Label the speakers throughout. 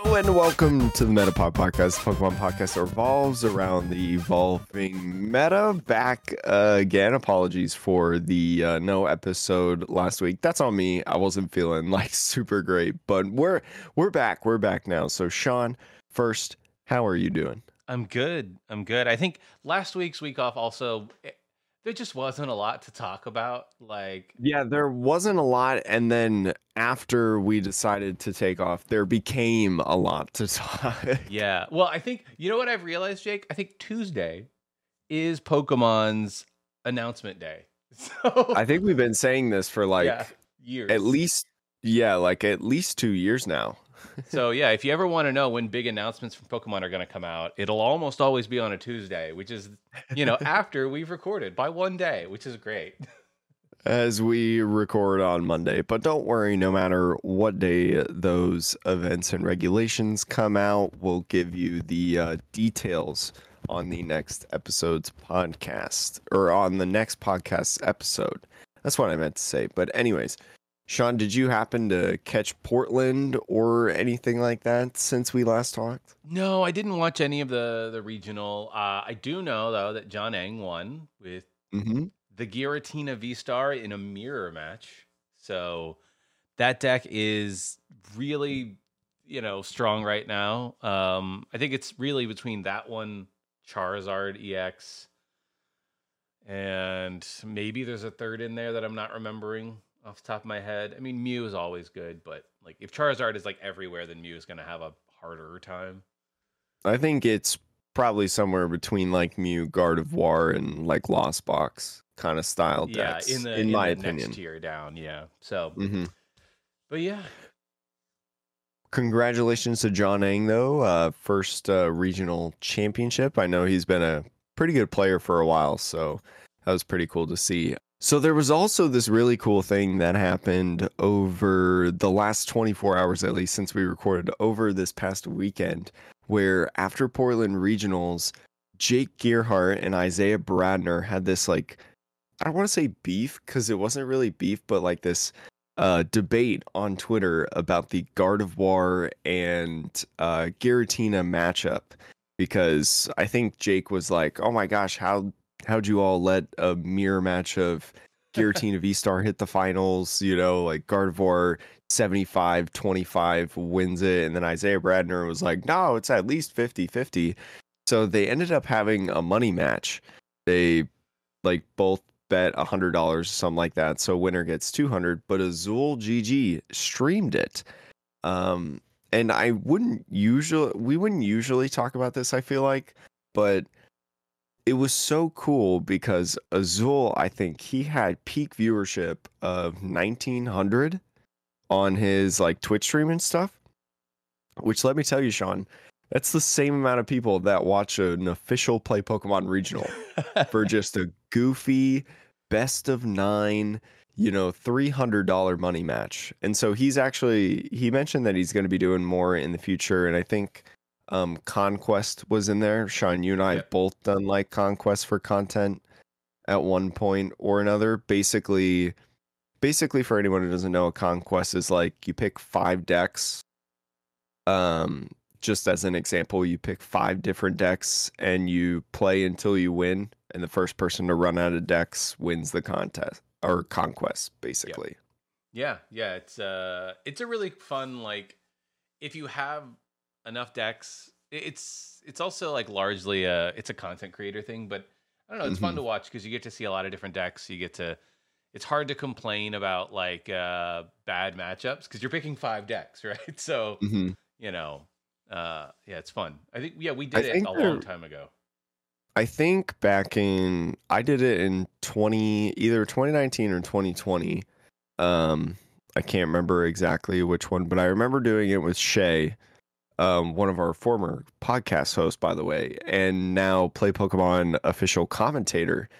Speaker 1: And welcome to the Metapod Podcast. The Pokemon podcast revolves around the evolving meta. Back again. Apologies for the no episode last week. That's on me. I wasn't feeling like super great, but we're back. We're back now. So Sean, first, how are you doing?
Speaker 2: I'm good. I think last week's week off also, there just wasn't a lot to talk about.
Speaker 1: Yeah, there wasn't a lot, and then after we decided to take off, there became a lot to talk.
Speaker 2: Yeah. Well, I think, you know what I've realized, Jake? I think Tuesday is Pokemon's announcement day. So
Speaker 1: I think we've been saying this for
Speaker 2: years.
Speaker 1: at least 2 years now.
Speaker 2: So yeah, if you ever want to know when big announcements from Pokemon are going to come out, it'll almost always be on a Tuesday, which is, after we've recorded by one day, which is great.
Speaker 1: As we record on Monday. But don't worry, no matter what day those events and regulations come out, we'll give you the details on the next episode's podcast, or on the next podcast episode. That's what I meant to say. But anyways, Sean, did you happen to catch Portland or anything like that since we last talked?
Speaker 2: No, I didn't watch any of the regional. I do know, though, that John Eng won with the Giratina V-Star in a mirror match. So that deck is really, strong right now. I think it's really between that one, Charizard EX, and maybe there's a third in there that I'm not remembering off the top of my head. I mean, Mew is always good, but if Charizard is everywhere, then Mew is going to have a harder time.
Speaker 1: I think it's probably somewhere between Mew, Gardevoir, and Lost Box kind of style decks.
Speaker 2: Yeah,
Speaker 1: in my
Speaker 2: the
Speaker 1: opinion.
Speaker 2: next tier down. Yeah. So, but yeah.
Speaker 1: Congratulations to John Eng, though. First regional championship. I know he's been a pretty good player for a while, so that was pretty cool to see. So there was also this really cool thing that happened over the last 24 hours, at least since we recorded, over this past weekend, where after Portland Regionals, Jake Gearhart and Isaiah Bradner had this, I don't want to say beef, because it wasn't really beef, but this debate on Twitter about the Gardevoir and Giratina matchup, because I think Jake was like, oh my gosh, how'd you all let a mirror match of Giratina V-Star hit the finals? Gardevoir 75-25 wins it. And then Isaiah Bradner was like, no, it's at least 50-50. So they ended up having a money match. They both bet $100 or something like that. So winner gets $200, but Azul GG streamed it. And we wouldn't usually talk about this, I feel like, but it was so cool because Azul, I think he had peak viewership of 1,900 on his Twitch stream and stuff, which, let me tell you, Sean, that's the same amount of people that watch an official Play Pokemon regional for just a goofy best of 9, $300 money match. And so he mentioned that he's going to be doing more in the future, and I think Conquest was in there. Sean, you and I have both done Conquest for content at one point or another. Basically for anyone who doesn't know, a Conquest is you pick 5 decks. Just as an example, you pick 5 different decks and you play until you win, and the first person to run out of decks wins the contest or conquest, basically.
Speaker 2: Yeah. It's a really fun, if you have enough decks, it's also largely it's a content creator thing, but I don't know, it's fun to watch because you get to see a lot of different decks. It's hard to complain about bad matchups because you're picking 5 decks, right? So it's fun. I think we did it a long time ago.
Speaker 1: I think I did it in either 2019 or 2020. I can't remember exactly which one, but I remember doing it with Shay, one of our former podcast hosts, by the way, and now Play Pokemon official commentator,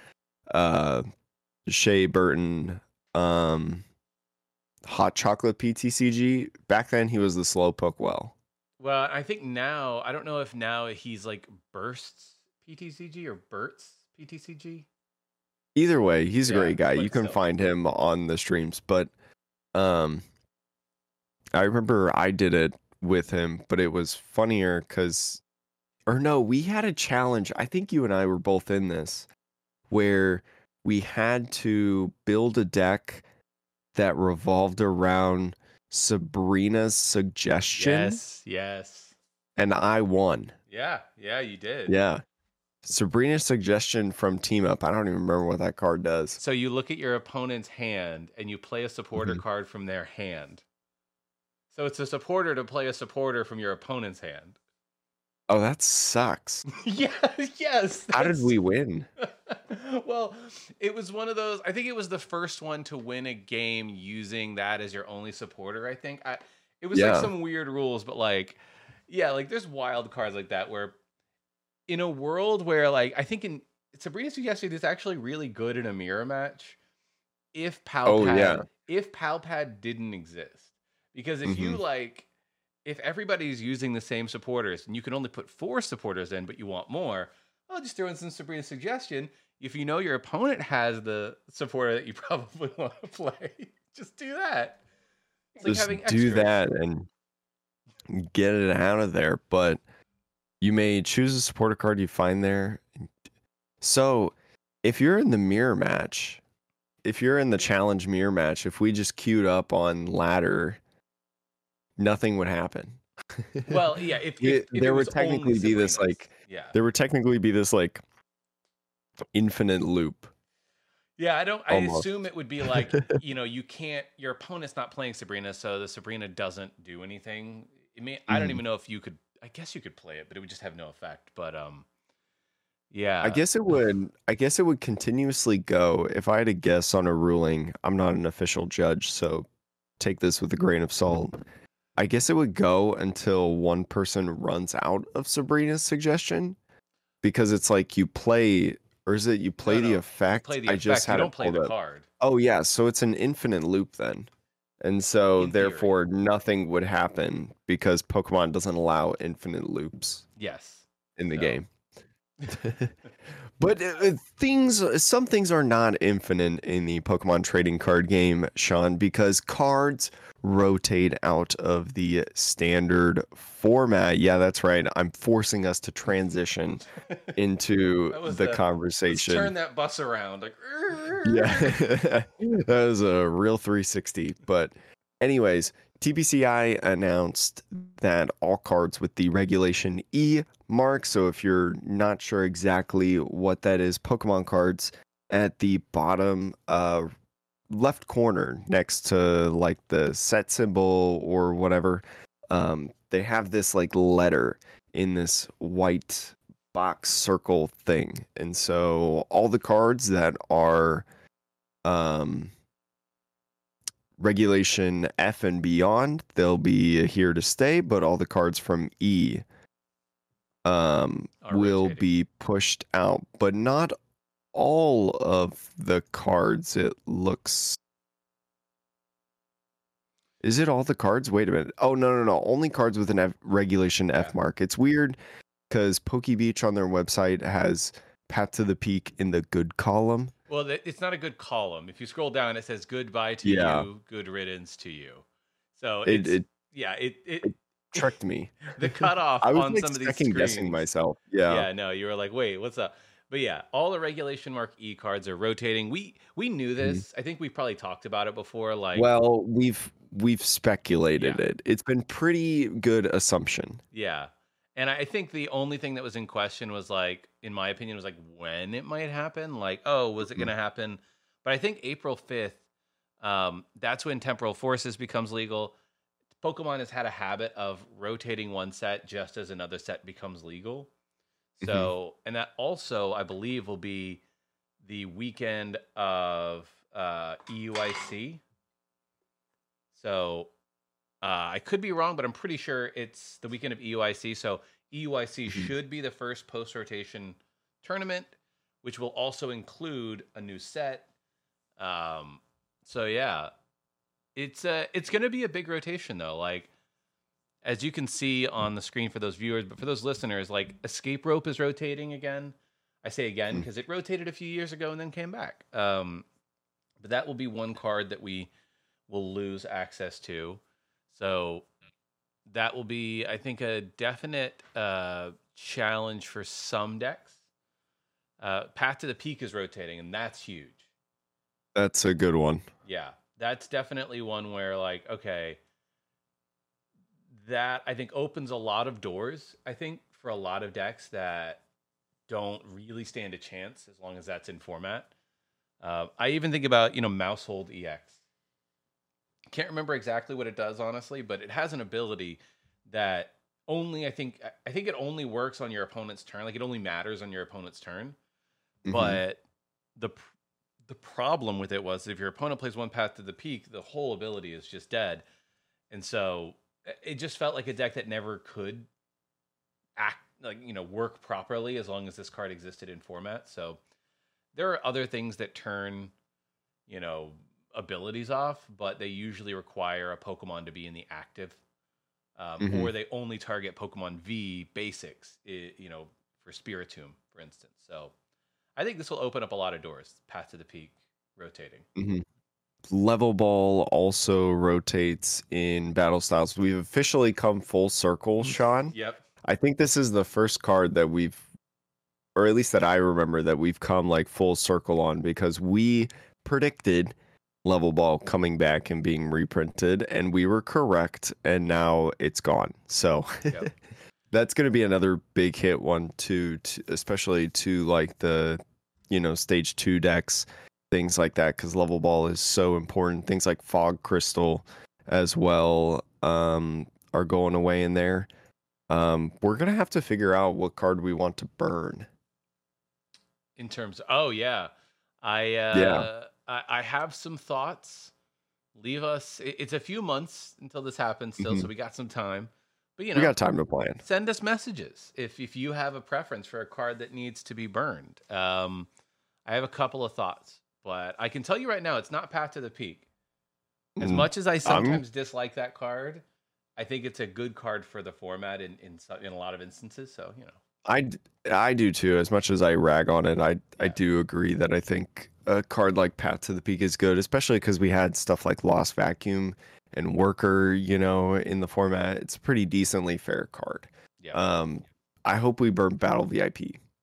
Speaker 1: Shay Burton, Hot Chocolate PTCG. Back then, he was the Slowpoke Well.
Speaker 2: Well, I think now, I don't know if now he's Bursts PTCG or Burt's PTCG.
Speaker 1: Either way, he's a great guy. You can find him on the streams, but I remember I did it with him, but it was funnier because, or no, we had a challenge. I think you and I were both in this where we had to build a deck that revolved around Sabrina's suggestion.
Speaker 2: Yes.
Speaker 1: And I won.
Speaker 2: Yeah, you did.
Speaker 1: Yeah. Sabrina's suggestion from Team Up. I don't even remember what that card does.
Speaker 2: So you look at your opponent's hand and you play a supporter card from their hand. So it's a supporter to play a supporter from your opponent's hand.
Speaker 1: Oh, that sucks.
Speaker 2: Yes.
Speaker 1: How did we win?
Speaker 2: Well, it was one of those. I think it was the first one to win a game using that as your only supporter. I think it was like some weird rules, but like, yeah, like there's wild cards like that where, in a world where like I think in Sabrina's suggestion is actually really good in a mirror match. If Palpad didn't exist, because if you like. If everybody's using the same supporters and you can only put 4 supporters in, but you want more, I'll just throw in some Sabrina's suggestion. If you know your opponent has the supporter that you probably want to play, just do that. It's
Speaker 1: just like having do that and get it out of there. But you may choose a supporter card you find there. So if you're in the mirror match, if you're in the challenge mirror match, if we just queued up on ladder, nothing would happen.
Speaker 2: Well, yeah, if
Speaker 1: there would technically be this like, there would technically be this like infinite loop.
Speaker 2: Yeah, I assume it would be like, you can't, your opponent's not playing Sabrina, so the Sabrina doesn't do anything. I don't even know if you could, I guess you could play it, but it would just have no effect. But yeah.
Speaker 1: I guess it would continuously go. If I had to guess on a ruling, I'm not an official judge, so take this with a grain of salt. I guess it would go until one person runs out of Sabrina's suggestion, because it's like you play, or is it you play the effect?
Speaker 2: You play the effect. You don't play the card.
Speaker 1: Oh yeah, so it's an infinite loop then, and so therefore nothing would happen because Pokemon doesn't allow infinite loops.
Speaker 2: Yes,
Speaker 1: in the game. But some things are not infinite in the Pokemon trading card game, Sean, because cards rotate out of the standard format. Yeah, that's right. I'm forcing us to transition into the conversation.
Speaker 2: Let's turn that bus around. Like,
Speaker 1: yeah, that was a real 360. But anyways, TPCI announced that all cards with the Regulation E mark, so if you're not sure exactly what that is, Pokemon cards at the bottom left corner next to like the set symbol or whatever, they have this like letter in this white box circle thing. And so all the cards that are Regulation F and beyond, they'll be here to stay, but all the cards from E will be pushed out, but not all of the cards. It looks. Is it all the cards? Wait a minute. Oh, no. Only cards with an Regulation F mark. It's weird because PokeBeach on their website has Path to the Peak in the good column.
Speaker 2: Well, it's not a good column. If you scroll down, it says goodbye to you, good riddance to you. So it
Speaker 1: tricked me.
Speaker 2: The cutoff
Speaker 1: I was
Speaker 2: on
Speaker 1: like
Speaker 2: some of these
Speaker 1: second guessing myself. Yeah,
Speaker 2: no, you were like, wait, what's up? But yeah, all the Regulation Mark E cards are rotating. We knew this. I think we probably talked about it before. Like,
Speaker 1: well, we've speculated it. It's been pretty good assumption.
Speaker 2: Yeah. And I think the only thing that was in question was like, in my opinion, was like when it might happen. Like, oh, was it going to happen? But I think April 5th, that's when Temporal Forces becomes legal. Pokemon has had a habit of rotating one set just as another set becomes legal. So, and that also, I believe, will be the weekend of EUIC. So, I could be wrong, but I'm pretty sure it's the weekend of EUIC. So EUIC should be the first post-rotation tournament, which will also include a new set. So yeah, it's going to be a big rotation though. Like, as you can see on the screen for those viewers, but for those listeners, like Escape Rope is rotating again. I say again because it rotated a few years ago and then came back. But that will be one card that we will lose access to. So that will be, I think, a definite challenge for some decks. Path to the Peak is rotating, and that's huge.
Speaker 1: That's a good one.
Speaker 2: Yeah, that's definitely one where, like, okay, that I think opens a lot of doors, I think, for a lot of decks that don't really stand a chance as long as that's in format. I even think about, Mousehold EX. Can't remember exactly what it does, honestly, but it has an ability that only I think it only works on your opponent's turn. Like, it only matters on your opponent's turn. But the the problem with it was, if your opponent plays one Path to the Peak, the whole ability is just dead. And so it just felt like a deck that never could act like, work properly as long as this card existed in format. So there are other things that turn, abilities off, but they usually require a Pokemon to be in the active, or they only target Pokemon V basics, for Spiritomb, for instance. So I think this will open up a lot of doors. Path to the Peak rotating.
Speaker 1: Level Ball also rotates in Battle Styles. We've officially come full circle, Sean.
Speaker 2: Yep.
Speaker 1: I think this is the first card that we've, or at least that I remember, that we've come like full circle on, because we predicted Level Ball coming back and being reprinted, and we were correct, and now it's gone. So
Speaker 2: Yep.
Speaker 1: that's going to be another big hit one too, especially to like the, stage 2 decks, things like that, because Level Ball is so important. Things like Fog Crystal as well are going away in there. We're going to have to figure out what card we want to burn.
Speaker 2: In terms of, oh yeah. I have some thoughts. Leave us. It's a few months until this happens still, so we got some time. But
Speaker 1: we got time to plan.
Speaker 2: Send us messages if you have a preference for a card that needs to be burned. I have a couple of thoughts, but I can tell you right now, it's not Path to the Peak. As much as I sometimes dislike that card, I think it's a good card for the format in a lot of instances. So,
Speaker 1: I do too. As much as I rag on it, I do agree that I think a card like Path to the Peak is good, especially because we had stuff like Lost Vacuum and Worker, in the format. It's a pretty decently fair card.
Speaker 2: Yeah.
Speaker 1: I hope we burn Battle VIP.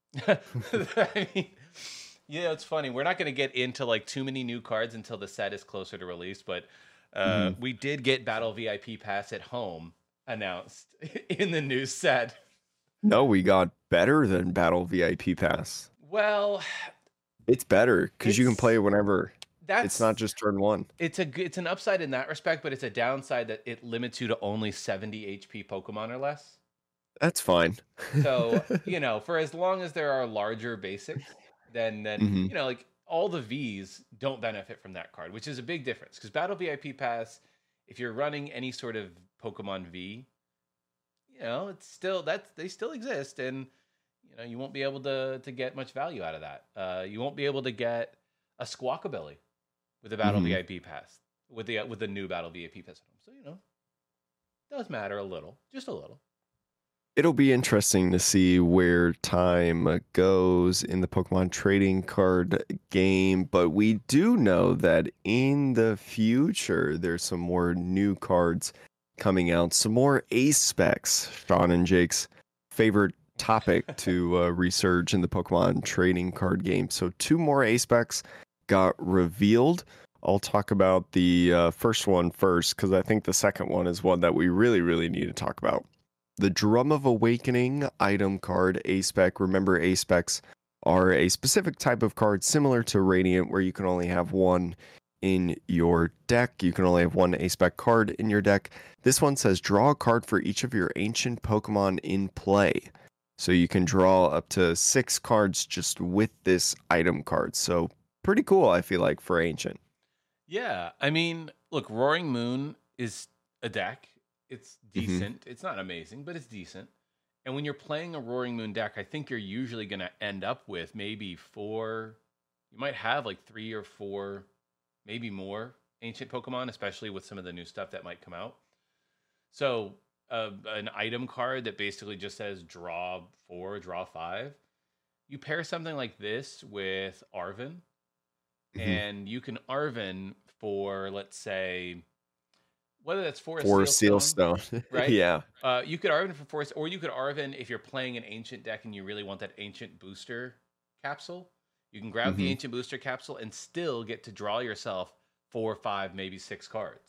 Speaker 2: I mean, it's funny. We're not going to get into like too many new cards until the set is closer to release, but we did get Battle VIP Pass at Home announced in the new set.
Speaker 1: No, we got better than Battle VIP Pass.
Speaker 2: Well,
Speaker 1: it's better because you can play it whenever. It's not just turn one.
Speaker 2: It's an upside in that respect, but it's a downside that it limits you to only 70 HP Pokemon or less.
Speaker 1: That's fine.
Speaker 2: So, for as long as there are larger basics, then like all the Vs don't benefit from that card, which is a big difference. Because Battle VIP Pass, if you're running any sort of Pokemon V, it's still they still exist, and you won't be able to get much value out of that. You won't be able to get a Squawkabilly with a Battle VIP Pass with the new Battle VIP Pass. So it does matter a little, just a little.
Speaker 1: It'll be interesting to see where time goes in the Pokemon trading card game, but we do know that in the future there's some more new cards coming out, some more ace specs. Sean and Jake's favorite topic to research in the Pokemon trading card game. So 2 more ace specs got revealed. I'll talk about the first one first, because I think the second one is one that we really, really need to talk about. The Drum of Awakening item card ace spec. Remember, ace specs are a specific type of card similar to Radiant, where you can only have one in your deck. You can only have one ace spec card in your deck. This one says draw a card for each of your ancient Pokemon in play. So you can draw up to 6 cards just with this item card. So pretty cool, I feel like, for ancient.
Speaker 2: Yeah, I mean, look, Roaring Moon is a deck. It's decent. It's not amazing, but it's decent. And when you're playing a Roaring Moon deck, I think you're usually going to end up with maybe 4. You might have like 3 or 4, maybe more ancient Pokemon, especially with some of the new stuff that might come out. So an item card that basically just says draw 4, draw 5. You pair something like this with Arven, and you can Arven for, let's say, Whether that's Forest
Speaker 1: For
Speaker 2: Sealstone,
Speaker 1: Sealstone.
Speaker 2: right?
Speaker 1: Yeah.
Speaker 2: You could Arven for Forest, or you could Arven if you're playing an Ancient deck and you really want that Ancient booster capsule. You can grab the
Speaker 1: hmm
Speaker 2: Ancient booster capsule and still get to draw yourself 4, 5, maybe 6 cards.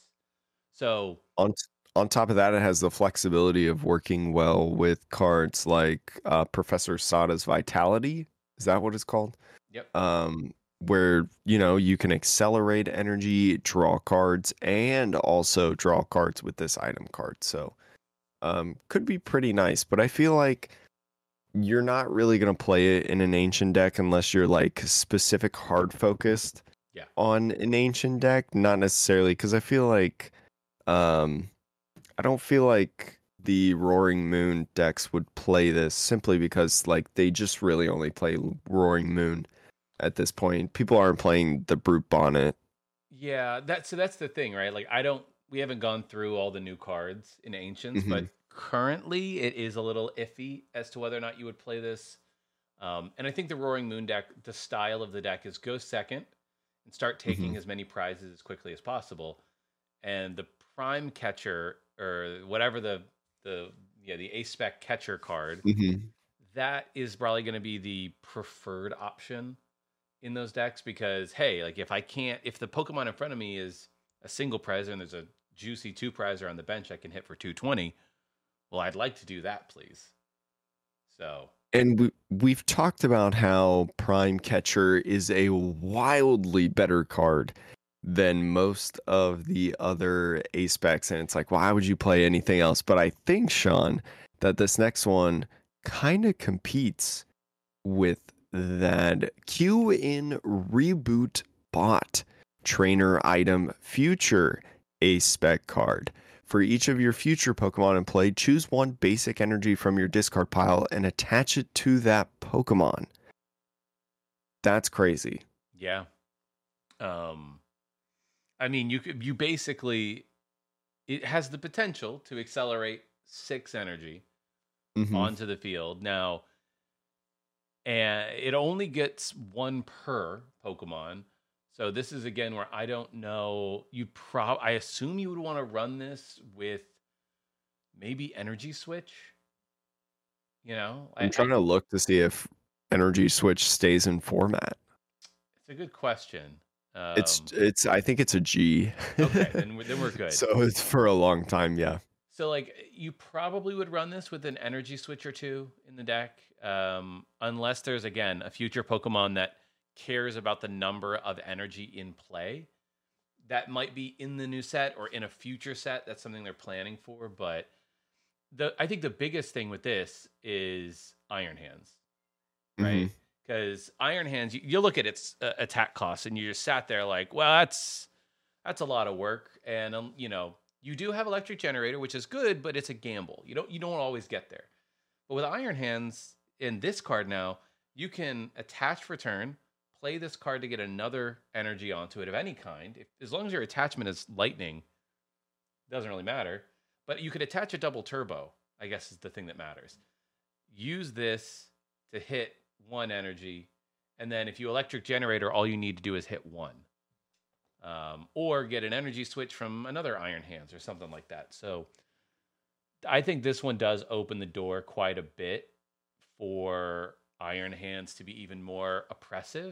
Speaker 2: So
Speaker 1: On on top of that, it has the flexibility of working well with cards like Professor Sada's Vitality. Is that what it's called?
Speaker 2: yep.
Speaker 1: Where you can accelerate energy, draw cards, and also draw cards with this item card. So could be pretty nice. But I feel like you're not really gonna play it in an ancient deck unless you're like specific hard focused
Speaker 2: Yeah.
Speaker 1: on an ancient deck. Not necessarily because I feel like um I don't feel like the Roaring Moon decks would play this simply because like they just really only play Roaring Moon at this point. People aren't playing the Brute Bonnet.
Speaker 2: Yeah, that's the thing, right? Like we haven't gone through all the new cards in Ancients,
Speaker 1: hmm
Speaker 2: but currently it is a little iffy as to whether or not you would play this. And I think the Roaring Moon deck, the style of the deck is go second and start
Speaker 1: hmm
Speaker 2: taking as many prizes as quickly as possible. And the Prime Catcher or whatever the Ace Spec Catcher card,
Speaker 1: hmm
Speaker 2: that is probably going to be the preferred option in those decks because hey, like if the Pokemon in front of me is a single prizer and there's a juicy 2 prizer on the bench I can hit for 220, well, I'd like to do that, please. So
Speaker 1: And we've talked about how Prime Catcher is a wildly better card than most of the other ace specs, and it's like, why would you play anything else? But I think, Sean, that this next one kind of competes with that. Q in Reboot Bot Trainer Item Future Ace Spec card. For each of your future Pokemon in play, choose one basic energy from your discard pile and attach it to that Pokemon. That's crazy.
Speaker 2: yeah. I mean, you basically, it has the potential to accelerate 6 energy
Speaker 1: hmm
Speaker 2: onto the field. Now, and it only gets 1 per Pokemon. So this is again where I don't know. I assume you would want to run this with maybe Energy Switch. You know,
Speaker 1: I'm trying to look to see if Energy Switch stays in format.
Speaker 2: It's a good question.
Speaker 1: It's I think it's a G.
Speaker 2: Okay, then we're good.
Speaker 1: So it's for a long time, yeah.
Speaker 2: So like you probably would run this with an Energy Switch or 2 in the deck, unless there's again a future Pokemon that cares about the number of energy in play. That might be in the new set or in a future set. That's something they're planning for. But I think the biggest thing with this is Iron Hands, right? Because Iron Hands, you look at its attack costs, and you just sat there like, well, that's a lot of work, and you do have Electric Generator, which is good, but it's a gamble. You don't always get there. But with Iron Hands in this card now, you can attach for turn, play this card to get another energy onto it of any kind. As long as your attachment is lightning, it doesn't really matter. But you could attach a double turbo, I guess is the thing that matters. Use this to hit 1 energy, and then if you Electric Generator, all you need to do is hit 1. Or get an energy switch from another Iron Hands or something like that. So I think this one does open the door quite a bit for Iron Hands to be even more oppressive.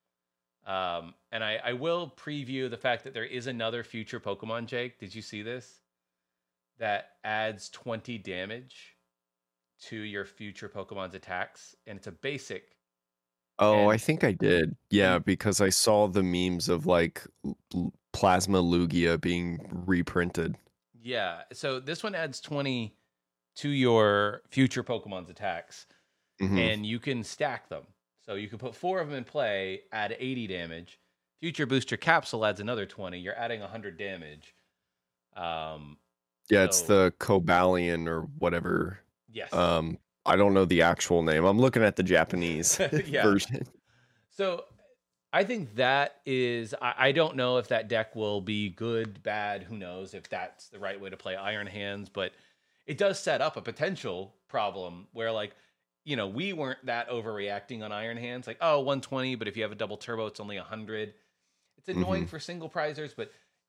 Speaker 2: And I will preview the fact that there is another future Pokemon, Jake. Did you see this? That adds 20 damage to your future Pokemon's attacks. And it's a basic.
Speaker 1: Oh, I
Speaker 2: And
Speaker 1: think I did. Yeah, because I saw the memes of like Plasma Lugia being reprinted.
Speaker 2: yeah, so this one adds 20 to your future Pokemon's attacks,
Speaker 1: hmm
Speaker 2: and you can stack them. So you can put 4 of them in play, add 80 damage. Future Booster Capsule adds another 20. You're adding 100 damage.
Speaker 1: Yeah, it's
Speaker 2: So
Speaker 1: the Cobalion or whatever.
Speaker 2: yes,
Speaker 1: I don't know the actual name. I'm looking at the Japanese
Speaker 2: yeah.
Speaker 1: version.
Speaker 2: So I think that is. I don't know if that deck will be good, bad. Who knows if that's the right way to play Iron Hands, but it does set up a potential problem where like. We weren't that overreacting on Iron Hands. Like, oh, 120, but if you have a double turbo, it's only 100. It's annoying
Speaker 1: hmm
Speaker 2: for single prizers, but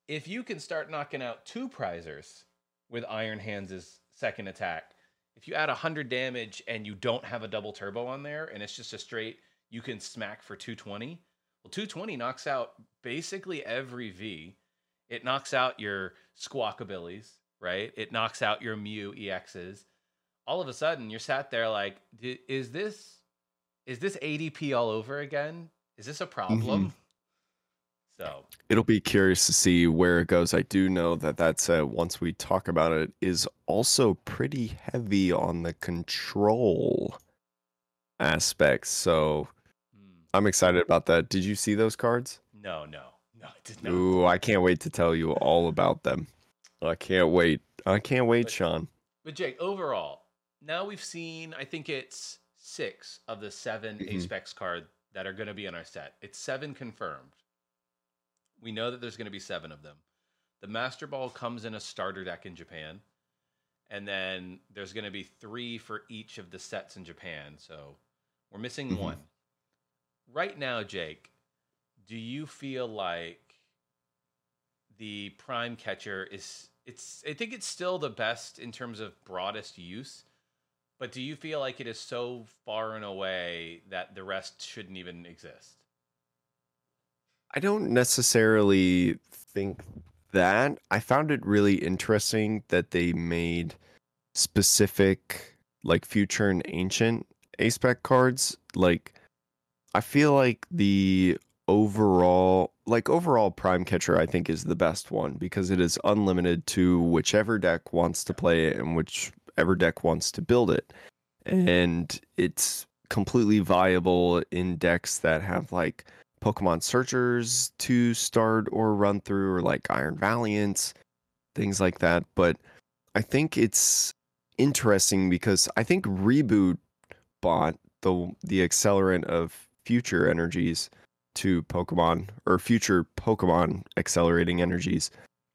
Speaker 2: if you can start knocking out 2 prizers with Iron Hands' second attack, if you add 100 damage and you don't have a double turbo on there and it's just a straight, you can smack for 220. Well, 220 knocks out basically every V. It knocks out your Squawkabillies, right? It knocks out your Mew EXs. All of a sudden, you're sat there like, is this ADP all over again? Is this a problem? So
Speaker 1: it'll be curious to see where it goes. I do know that that's once we talk about it, is also pretty heavy on the control aspects. So I'm excited about that. Did you see those cards?
Speaker 2: No, I did not.
Speaker 1: Ooh, I can't wait to tell you all about them. I can't wait, Sean.
Speaker 2: But Jake, overall, now we've seen, I think it's 6 of the 7 A-Specs cards that are going to be in our set. It's 7 confirmed. We know that there's going to be 7 of them. The Master Ball comes in a starter deck in Japan. And then there's going to be 3 for each of the sets in Japan. So we're missing 1. Right now, Jake, do you feel like the Prime Catcher I think it's still the best in terms of broadest use, but do you feel like it is so far and away that the rest shouldn't even exist?
Speaker 1: I don't necessarily think that. I found it really interesting that they made specific like future and ancient A-Spec cards. Like, I feel like the overall Prime Catcher I think is the best one because it is unlimited to whichever deck wants to play it and whichever deck wants to build it. And it's completely viable in decks that have like Pokemon Searchers to start or run through, or like Iron Valiants, things like that. But I think it's interesting because I think Reboot bought the accelerant of future energies to Pokemon, or future Pokemon accelerating energies.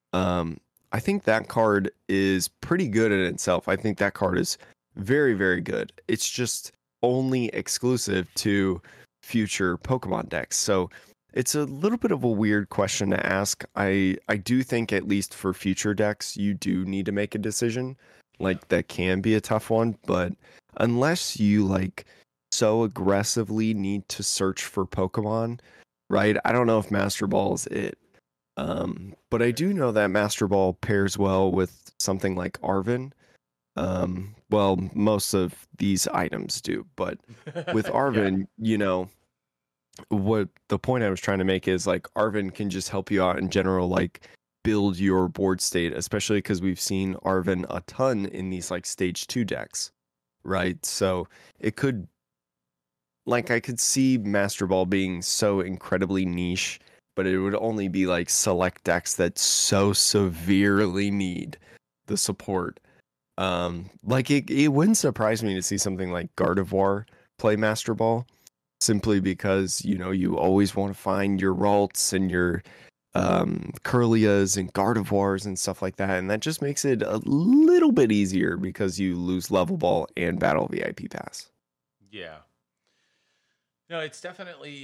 Speaker 1: I think that card is pretty good in itself. I think that card is very, very good. It's just only exclusive to future Pokemon decks. So it's a little bit of a weird question to ask. I do think at least for future decks, you do need to make a decision. Like, that can be a tough one, but unless you like so aggressively need to search for Pokemon, right? I don't know if Master Ball is it. But I do know that Master Ball pairs well with something like Arven. Well, most of these items do, but with Arven, you know, what the point I was trying to make is like Arven can just help you out in general, like build your board state, especially because we've seen Arven a ton in these like stage 2 decks, right? So it could, like, I could see Master Ball being so incredibly niche, but it would only be like select decks that so severely need the support. Like it wouldn't surprise me to see something like Gardevoir play Master Ball, simply because, you know, you always want to find your Ralts and your Kirlias and Gardevoirs and stuff like that, and that just makes it a little bit easier because you lose Level Ball and Battle VIP Pass.
Speaker 2: Yeah. No, it's definitely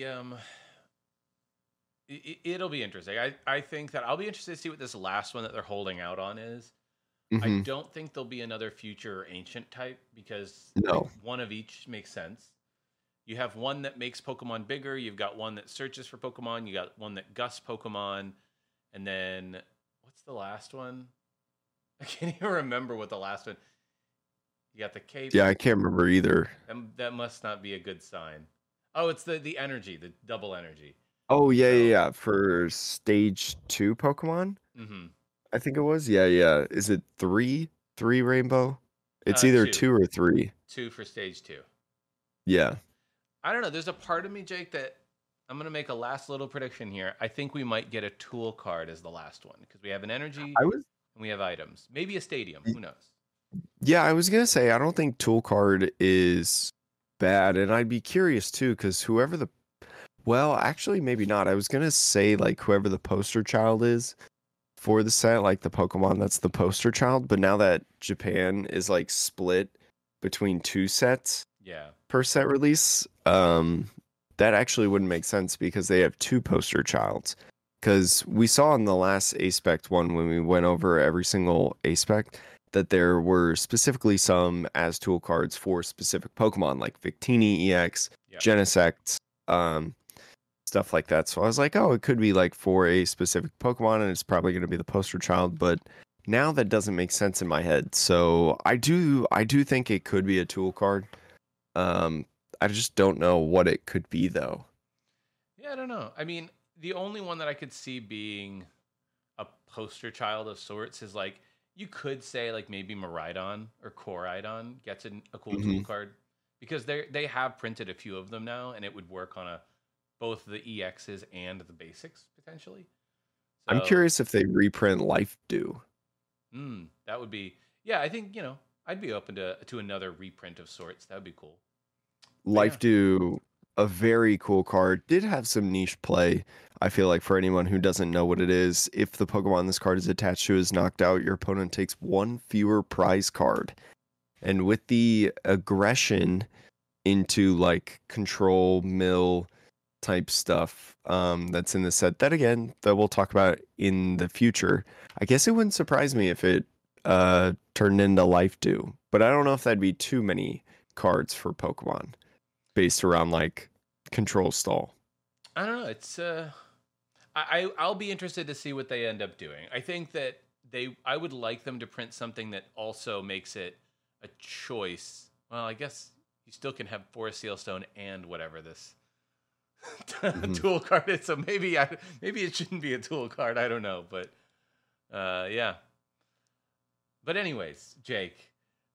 Speaker 2: it'll be interesting. I think that I'll be interested to see what this last one that they're holding out on is. I don't think there'll be another future ancient type because one of each makes sense. You have one that makes Pokemon bigger. You've got one that searches for Pokemon. You got one that gusts Pokemon. And then what's the last one? I can't even remember what the last one. You got the cape.
Speaker 1: Yeah, I can't remember either.
Speaker 2: That must not be a good sign. Oh, it's the energy, the double energy.
Speaker 1: Oh, yeah. For stage 2 Pokemon? I think it was. Yeah. Is it 3? 3 Rainbow? It's either 2 or 3.
Speaker 2: 2 for stage 2.
Speaker 1: Yeah.
Speaker 2: I don't know. There's a part of me, Jake, that I'm going to make a last little prediction here. I think we might get a tool card as the last one because we have an energy and we have items. Maybe a stadium. Who knows?
Speaker 1: Yeah, I was going to say, I don't think tool card is bad. And I'd be curious, too, because well, actually, maybe not. I was going to say, like, whoever the poster child is for the set, like the Pokemon that's the poster child. But now that Japan is, like, split between 2 sets per set release, that actually wouldn't make sense because they have 2 poster childs. because we saw in the last A-Spec one when we went over every single A-Spec that there were specifically some as tool cards for specific Pokemon like Victini EX,
Speaker 2: Yeah.
Speaker 1: Genesect, stuff like that. So I was like, oh, it could be like for a specific Pokemon and it's probably going to be the poster child, but now that doesn't make sense in my head. So I do think it could be a tool card. I just don't know what it could be though.
Speaker 2: Yeah, I don't know. I mean, the only one that I could see being a poster child of sorts is like you could say like maybe Miraidon or Koraidon gets a cool tool card because they have printed a few of them now, and it would work on both the EXs and the basics potentially. So,
Speaker 1: I'm curious if they reprint Life Dew.
Speaker 2: That would be, yeah. I think I'd be open to another reprint of sorts. That would be cool.
Speaker 1: Life Dew, a very cool card. Did have some niche play. I feel like for anyone who doesn't know what it is, if the Pokemon this card is attached to is knocked out, your opponent takes one fewer prize card. And with the aggression into like control mill type stuff that's in the set, that again, that we'll talk about in the future, I guess it wouldn't surprise me if it turned into Life Dew. But I don't know if that'd be too many cards for Pokemon based around like control stall.
Speaker 2: I don't know. It's I'll be interested to see what they end up doing. I think that I would like them to print something that also makes it a choice. Well, I guess you still can have Forest Seal Stone and whatever this tool card is. So maybe it shouldn't be a tool card. I don't know, but yeah. But anyways, Jake,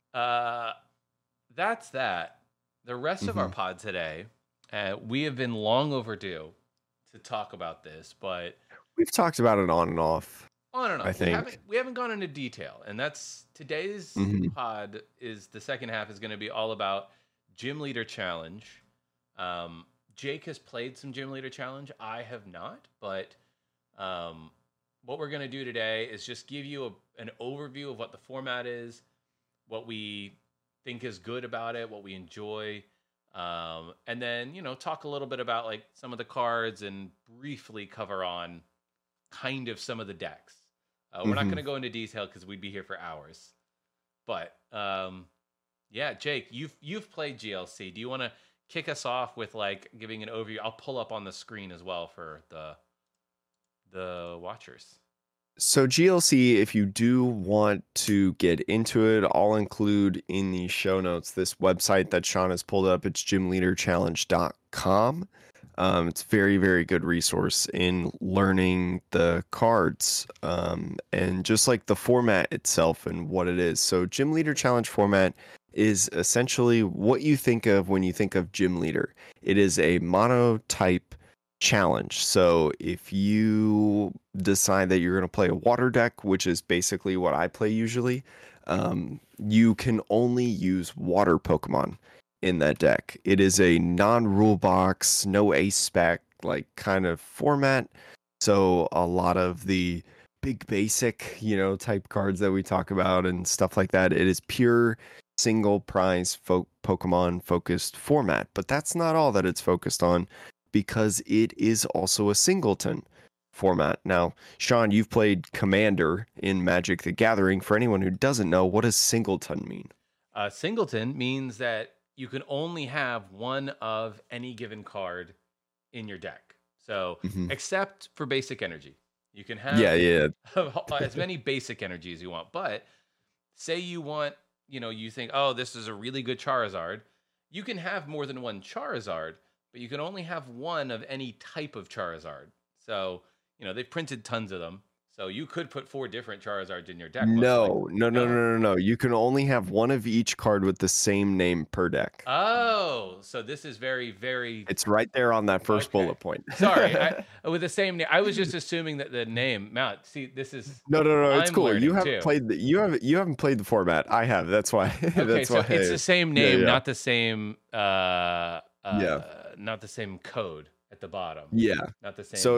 Speaker 2: that's that. The rest of our pod today, we have been long overdue to talk about this, but
Speaker 1: we've talked about it on and off.
Speaker 2: On and off.
Speaker 1: I think
Speaker 2: we haven't gone into detail, and that's today's pod. Is the second half is going to be all about Gym Leader Challenge. Jake has played some Gym Leader Challenge. I have not, but what we're going to do today is just give you an overview of what the format is, what we think is good about it, what we enjoy, and then talk a little bit about like some of the cards and briefly cover on kind of some of the decks. We're not going to go into detail because we'd be here for hours, but yeah, Jake, you've played GLC. Do you want to kick us off with like giving an overview? I'll pull up on the screen as well for the watchers.
Speaker 1: So GLC, if you do want to get into it, I'll include in the show notes this website that Sean has pulled up. It's gymleaderchallenge.com. It's very, very good resource in learning the cards and just like the format itself and what it is. So Gym Leader Challenge format is essentially what you think of when you think of Gym Leader. It is a monotype challenge. So if you decide that you're going to play a water deck, which is basically what I play usually, you can only use water Pokemon in that deck. It is a non-rule box, no A-Spec like kind of format. So a lot of the big basic, type cards that we talk about and stuff like that, it is pure single prize Pokemon focused format. But that's not all that it's focused on, because it is also a singleton format. Now, Sean, you've played Commander in Magic the Gathering. For anyone who doesn't know, what does singleton mean?
Speaker 2: Singleton means that you can only have one of any given card in your deck. So, except for basic energy. You can have as many basic energy as you want. But say you want, you think, oh, this is a really good Charizard. You can have more than one Charizard, but you can only have one of any type of Charizard. So, they've printed tons of them. So you could put 4 different Charizards in your deck.
Speaker 1: No. You can only have one of each card with the same name per deck.
Speaker 2: Oh, so this is very, very...
Speaker 1: It's right there on that first bullet point.
Speaker 2: Sorry, with the same name. I was just assuming that the name... Matt, see, this is...
Speaker 1: No, it's cool. You haven't played you haven't played the format. I have. That's why.
Speaker 2: Okay, so it's the same name, not the same... not the same code at the bottom.
Speaker 1: Yeah.
Speaker 2: Not the same.
Speaker 1: So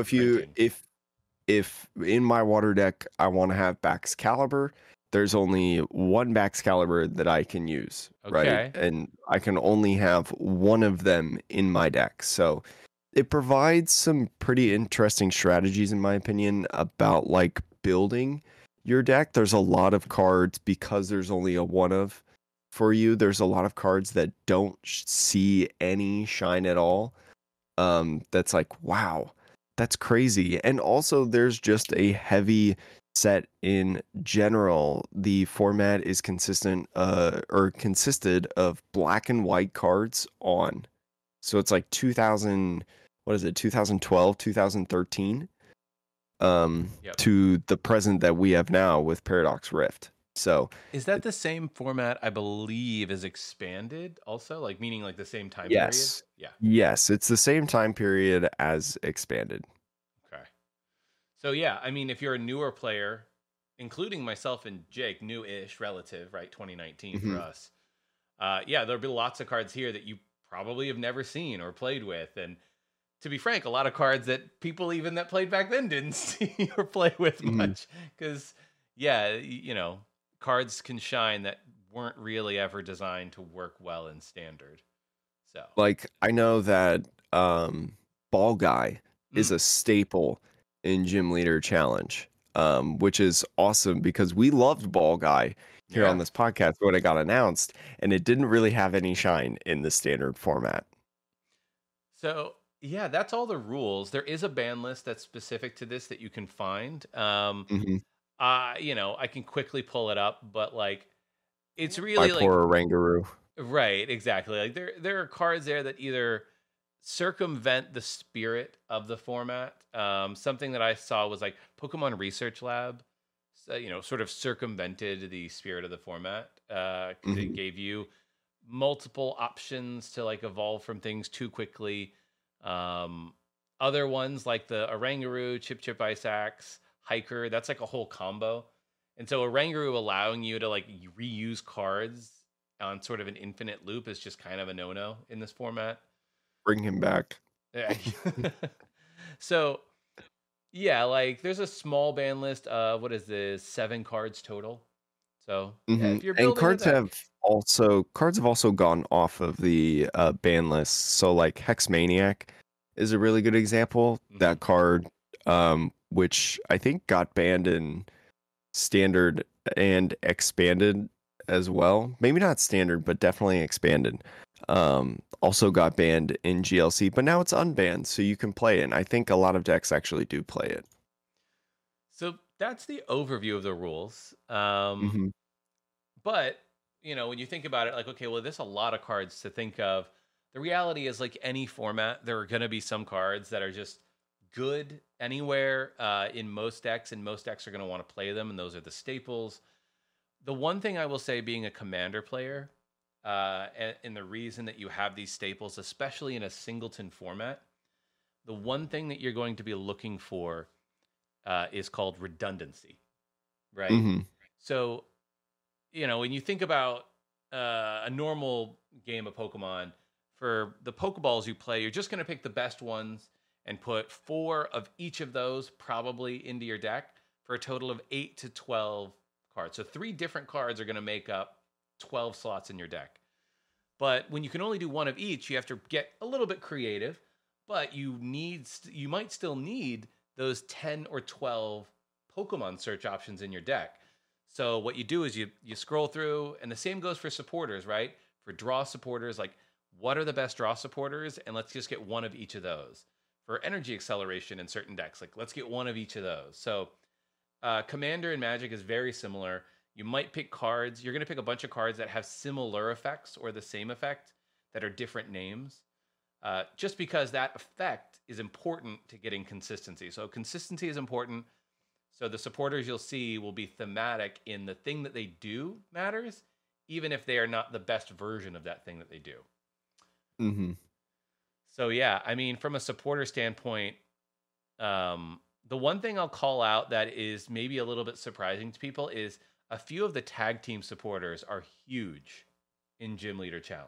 Speaker 1: if in my water deck I want to have Baxcalibur, there's only one Baxcalibur that I can use, right? And I can only have one of them in my deck. So it provides some pretty interesting strategies, in my opinion, about like building your deck. There's a lot of cards because there's only a one of for you. There's a lot of cards that don't see any shine at all. That's like, wow, that's crazy. And also, there's just a heavy set in general. The format is consistent, or consisted of black and white cards on. So it's like 2000, what is it, 2012, 2013,
Speaker 2: Yep.
Speaker 1: to the present that we have now with Paradox Rift. So
Speaker 2: Is that the same format, I believe, is expanded also? Like, meaning like the same time period?
Speaker 1: yes,
Speaker 2: Yeah.
Speaker 1: yes, it's the same time period as expanded.
Speaker 2: Okay. So yeah, I mean, if you're a newer player, including myself and Jake, new-ish relative, right? 2019 for
Speaker 1: hmm
Speaker 2: us. Yeah, there'll be lots of cards here that you probably have never seen or played with, and to be frank, a lot of cards that people even that played back then didn't see or play with
Speaker 1: hmm
Speaker 2: much. Because yeah, cards can shine that weren't really ever designed to work well in standard. So,
Speaker 1: Like I know that Ball Guy is
Speaker 2: mm,
Speaker 1: a staple in Gym Leader Challenge, which is awesome because we loved Ball Guy here on
Speaker 2: yeah.
Speaker 1: this podcast when it got announced, and it didn't really have any shine in the standard format.
Speaker 2: So yeah, that's all the rules. There is a ban list that's specific to this that you can find.
Speaker 1: hmm
Speaker 2: I can quickly pull it up, but like it's
Speaker 1: My
Speaker 2: really like
Speaker 1: poor Rangaroo.
Speaker 2: right, exactly. Like there are cards there that either circumvent the spirit of the format. Something that I saw was like Pokemon Research Lab, so, sort of circumvented the spirit of the format because it
Speaker 1: hmm
Speaker 2: gave you multiple options to like evolve from things too quickly. Um, Other ones like the Oranguru, Chip Chip Ice Axe, Hiker, that's like a whole combo. And so Oranguru allowing you to like reuse cards on sort of an infinite loop is just kind of a no-no in this format.
Speaker 1: Bring him back.
Speaker 2: Yeah. So yeah, like there's a small ban list of what is this, 7 cards total. So yeah, if you're
Speaker 1: And
Speaker 2: building a deck.
Speaker 1: cards have also gone off of the ban list. So like Hexmaniac is a really good example.
Speaker 2: Mhm.
Speaker 1: That card, which I think got banned in standard and expanded as well. Maybe not standard, but definitely expanded. Also got banned in GLC, but now it's unbanned, so you can play it. And I think a lot of decks actually do play it.
Speaker 2: So that's the overview of the rules.
Speaker 1: hmm
Speaker 2: But when you think about it, like, okay, well, there's a lot of cards to think of. The reality is, like any format, there are going to be some cards that are just good anywhere in most decks, and most decks are going to want to play them, and those are the staples. The one thing I will say, being a commander player, and the reason that you have these staples, especially in a singleton format, the one thing that you're going to be looking for is called redundancy, right?
Speaker 1: hmm
Speaker 2: So when you think about a normal game of Pokemon, for the Pokeballs you play, you're just going to pick the best ones and put 4 of each of those probably into your deck for a total of 8 to 12 cards. So 3 different cards are going to make up 12 slots in your deck. But when you can only do 1 of each, you have to get a little bit creative, but you might still need those 10 or 12 Pokemon search options in your deck. So what you do is you scroll through, and the same goes for supporters, right? For draw supporters, like what are the best draw supporters, and let's just get 1 of each of those. For energy acceleration in certain decks, like let's get 1 of each of those. So Commander and Magic is very similar. You might pick cards. You're going to pick a bunch of cards that have similar effects or the same effect that are different names, just because that effect is important to getting consistency. So consistency is important. So the supporters you'll see will be thematic in the thing that they do matters, even if they are not the best version of that thing that they do.
Speaker 1: hmm
Speaker 2: So yeah, I mean, from a supporter standpoint, the one thing I'll call out that is maybe a little bit surprising to people is a few of the tag team supporters are huge in Gym Leader Challenge.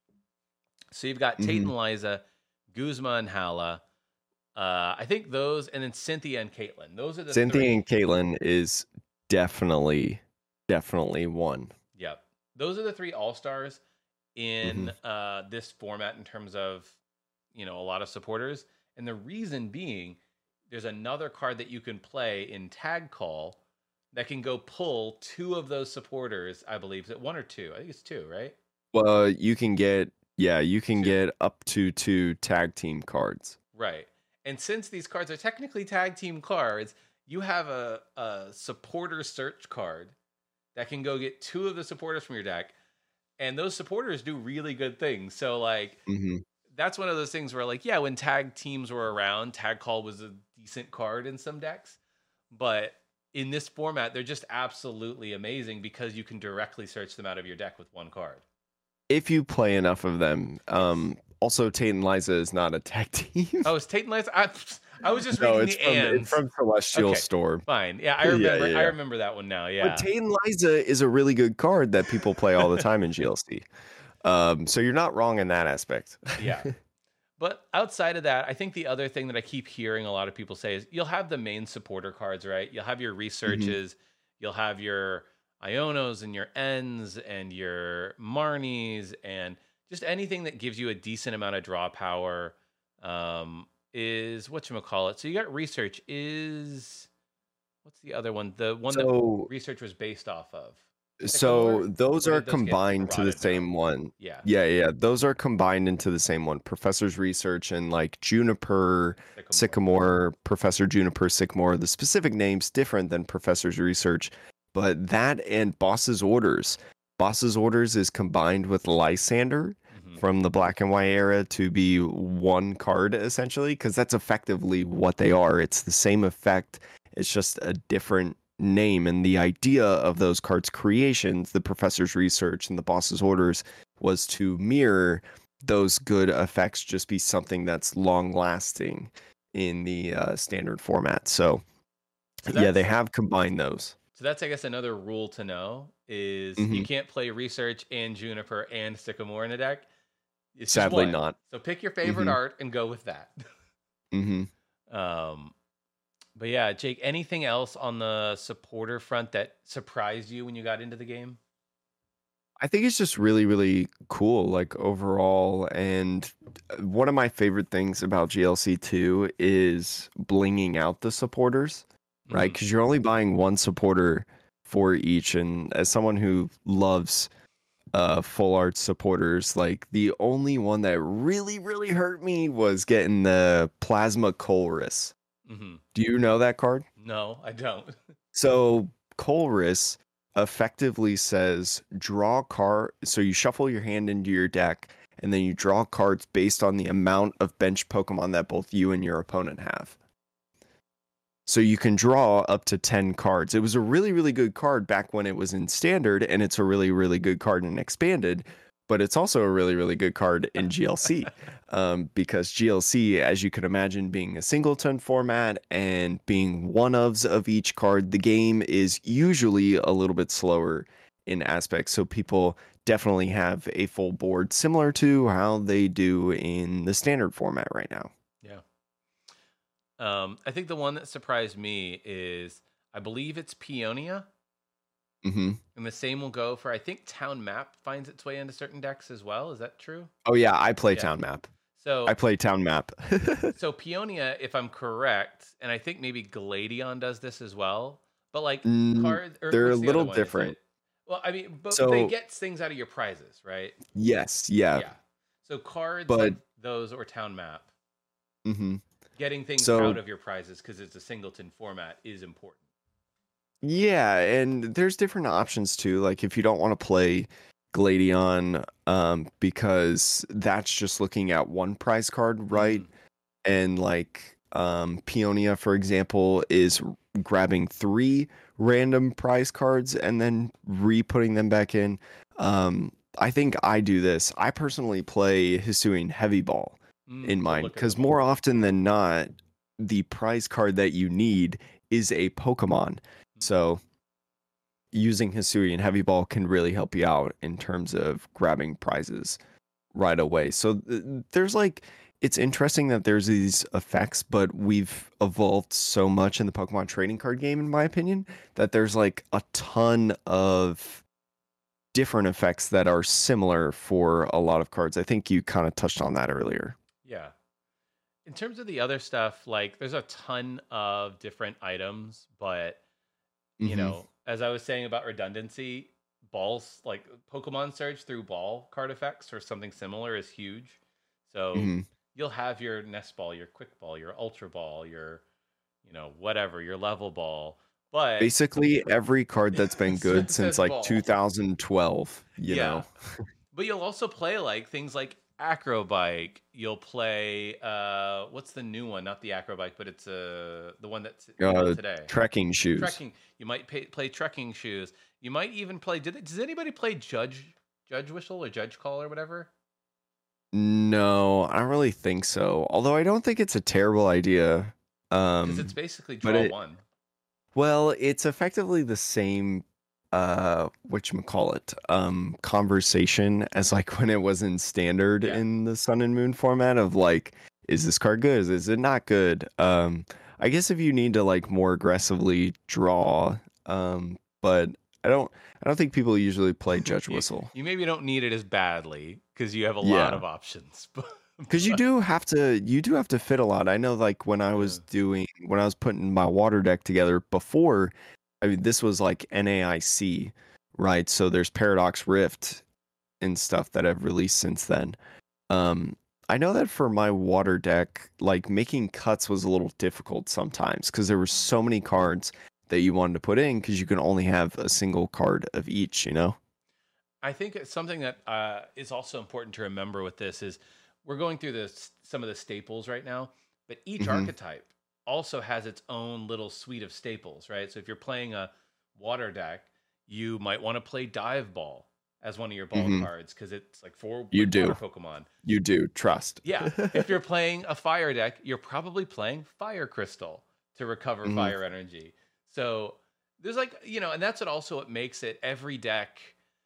Speaker 2: So you've got Tate
Speaker 1: hmm
Speaker 2: and Liza, Guzma and Hala. I think those, and then Cynthia and Caitlin. Those are the
Speaker 1: Cynthia and
Speaker 2: 3.
Speaker 1: Caitlin is definitely one.
Speaker 2: Yep. Those are the 3 all stars
Speaker 1: hmm
Speaker 2: in this format in terms of, a lot of supporters. And the reason being, there's another card that you can play in Tag Call that can go pull 2 of those supporters, I believe. Is it 1 or 2? I think it's 2, right?
Speaker 1: Well, you can get
Speaker 2: 2.
Speaker 1: get up to 2 tag team cards.
Speaker 2: Right. And since these cards are technically tag team cards, you have a supporter search card that can go get 2 of the supporters from your deck. And those supporters do really good things. So, like, that's one of those things where, like, yeah, when tag teams were around, Tag Call was a decent card in some decks. But in this format, they're just absolutely amazing because you can directly search them out of your deck with 1 card.
Speaker 1: If you play enough of them. Also, Tate and Liza is not a tag team.
Speaker 2: Oh, it's Tate and Liza? I was just reading the ands.
Speaker 1: It's from Celestial Storm.
Speaker 2: Fine. Yeah, I remember. I remember that one now. Yeah.
Speaker 1: But Tate and Liza is a really good card that people play all the time in GLC. So you're not wrong in that aspect.
Speaker 2: Yeah. But outside of that, I think the other thing that I keep hearing a lot of people say is you'll have the main supporter cards, right? You'll have your researches, you'll have your Ionos and your Ends and your Marnies and just anything that gives you a decent amount of draw power is whatchamacallit. So you got research is what's the other one? The one that research was based off of.
Speaker 1: So those are combined to the same one. Yeah. Those are combined into the same one. Professor's Research and like Juniper, Sycamore, Professor Juniper, Sycamore. The specific name's different than Professor's Research, but that and Boss's Orders. Boss's Orders is combined with Lysander from the Black and White era to be 1 card essentially, because that's effectively what they are. It's the same effect. It's just a different name, and the idea of those cards' creations, the Professor's Research and the Boss's Orders, was to mirror those good effects, just be something that's long lasting in the standard format. So yeah, they have combined those.
Speaker 2: So that's, I guess, another rule to know is you can't play Research and Juniper and Sycamore in a deck. It's
Speaker 1: sadly not.
Speaker 2: So pick your favorite art and go with that. But yeah, Jake, anything else on the supporter front that surprised you when you got into the game?
Speaker 1: I think it's just really, really cool, like overall. And one of my favorite things about GLC 2 is blinging out the supporters, right? Because you're only buying 1 supporter for each. And as someone who loves full art supporters, like the only one that really, really hurt me was getting the Plasma Colress. Do you know that card?
Speaker 2: No, I don't.
Speaker 1: So Colress effectively says draw card. So you shuffle your hand into your deck, and then you draw cards based on the amount of bench Pokemon that both you and your opponent have. So you can draw up to 10 cards. It was a really, really good card back when it was in Standard, and it's a really, really good card in Expanded. But it's also a really, really good card in GLC because GLC, as you can imagine, being a singleton format and being one-ofs of each card, the game is usually a little bit slower in aspects. So people definitely have a full board similar to how they do in the standard format right now.
Speaker 2: Yeah. I think the one that surprised me is, I believe it's Peonia. And the same will go for, I think Town Map finds its way into certain decks as well. Is that true?
Speaker 1: Oh yeah, I play Town Map.
Speaker 2: So
Speaker 1: I play Town Map.
Speaker 2: So Peonia, if I'm correct, and I think maybe Gladion does this as well, but like cards,
Speaker 1: they're a little different.
Speaker 2: Well, I mean, but they get things out of your prizes, right?
Speaker 1: Yes, yeah.
Speaker 2: So cards like those or Town Map, getting things out of your prizes because it's a singleton format is important.
Speaker 1: Yeah, and there's different options too. Like if you don't want to play Gladion, because that's just looking at 1 prize card, right? And like Peonia, for example, is grabbing 3 random prize cards and then re-putting them back in. I think I do this. I personally play Hisuian Heavy Ball in mine because more often than not, the prize card that you need is a Pokemon. So using Hisuian Heavy Ball can really help you out in terms of grabbing prizes right away. So there's like, it's interesting that there's these effects, but we've evolved so much in the Pokemon trading card game, in my opinion, that there's like a ton of different effects that are similar for a lot of cards. I think you kind of touched on that earlier.
Speaker 2: Yeah. In terms of the other stuff, like there's a ton of different items, but
Speaker 1: Hmm.
Speaker 2: as I was saying about redundancy, balls like Pokemon Surge through ball card effects or something similar is huge. So
Speaker 1: Hmm.
Speaker 2: you'll have your Nest Ball, your Quick Ball, your Ultra Ball, your whatever, your Level Ball, but
Speaker 1: Basically, every card that's been good
Speaker 2: it
Speaker 1: since
Speaker 2: says
Speaker 1: like
Speaker 2: ball.
Speaker 1: 2012,
Speaker 2: Yeah, but you'll also play like things like Acrobike. You'll play what's the new one? Not the Acrobike, but it's the one that's revealed
Speaker 1: uh,
Speaker 2: today.
Speaker 1: trekking shoes.
Speaker 2: Trekking. You might play trekking shoes. You might even play. Does anybody play Judge Whistle or Judge Call or whatever?
Speaker 1: No, I don't really think so. Although I don't think it's a terrible idea.
Speaker 2: Because it's
Speaker 1: Um,
Speaker 2: basically
Speaker 1: but
Speaker 2: draw
Speaker 1: it
Speaker 2: one.
Speaker 1: Well, it's effectively the same whatchamacallit, conversation as like when it was in standard
Speaker 2: Yeah.
Speaker 1: in the Sun and Moon format of like, is this card good? Is it not good? I guess if you need to like more aggressively draw, but I don't I don't think people usually play Judge
Speaker 2: you
Speaker 1: Whistle.
Speaker 2: you maybe don't need it as badly because you have a lot
Speaker 1: Yeah.
Speaker 2: of options.
Speaker 1: Because you do have to fit a lot. I know like
Speaker 2: Yeah.
Speaker 1: when I was putting my water deck together before, I mean this was like NAIC, right? So there's Paradox Rift and stuff that I've released since then. Um I know that for my water deck, like making cuts was a little difficult sometimes because there were so many cards that you wanted to put in because you can only have a single card of each, you know?
Speaker 2: I think it's something that is also important to remember with this is we're going through some of the staples right now, but each
Speaker 1: Mm-hmm.
Speaker 2: archetype also has its own little suite of staples, right? So if you're playing a water deck, you might want to play Dive Ball as one of your ball
Speaker 1: Mm-hmm.
Speaker 2: cards because it's like four
Speaker 1: You
Speaker 2: like water
Speaker 1: do.
Speaker 2: Pokemon.
Speaker 1: You do. Trust.
Speaker 2: Yeah, if you're playing a fire deck, you're probably playing Fire Crystal to recover
Speaker 1: Mm-hmm.
Speaker 2: fire energy. So there's like, and that's what makes it every deck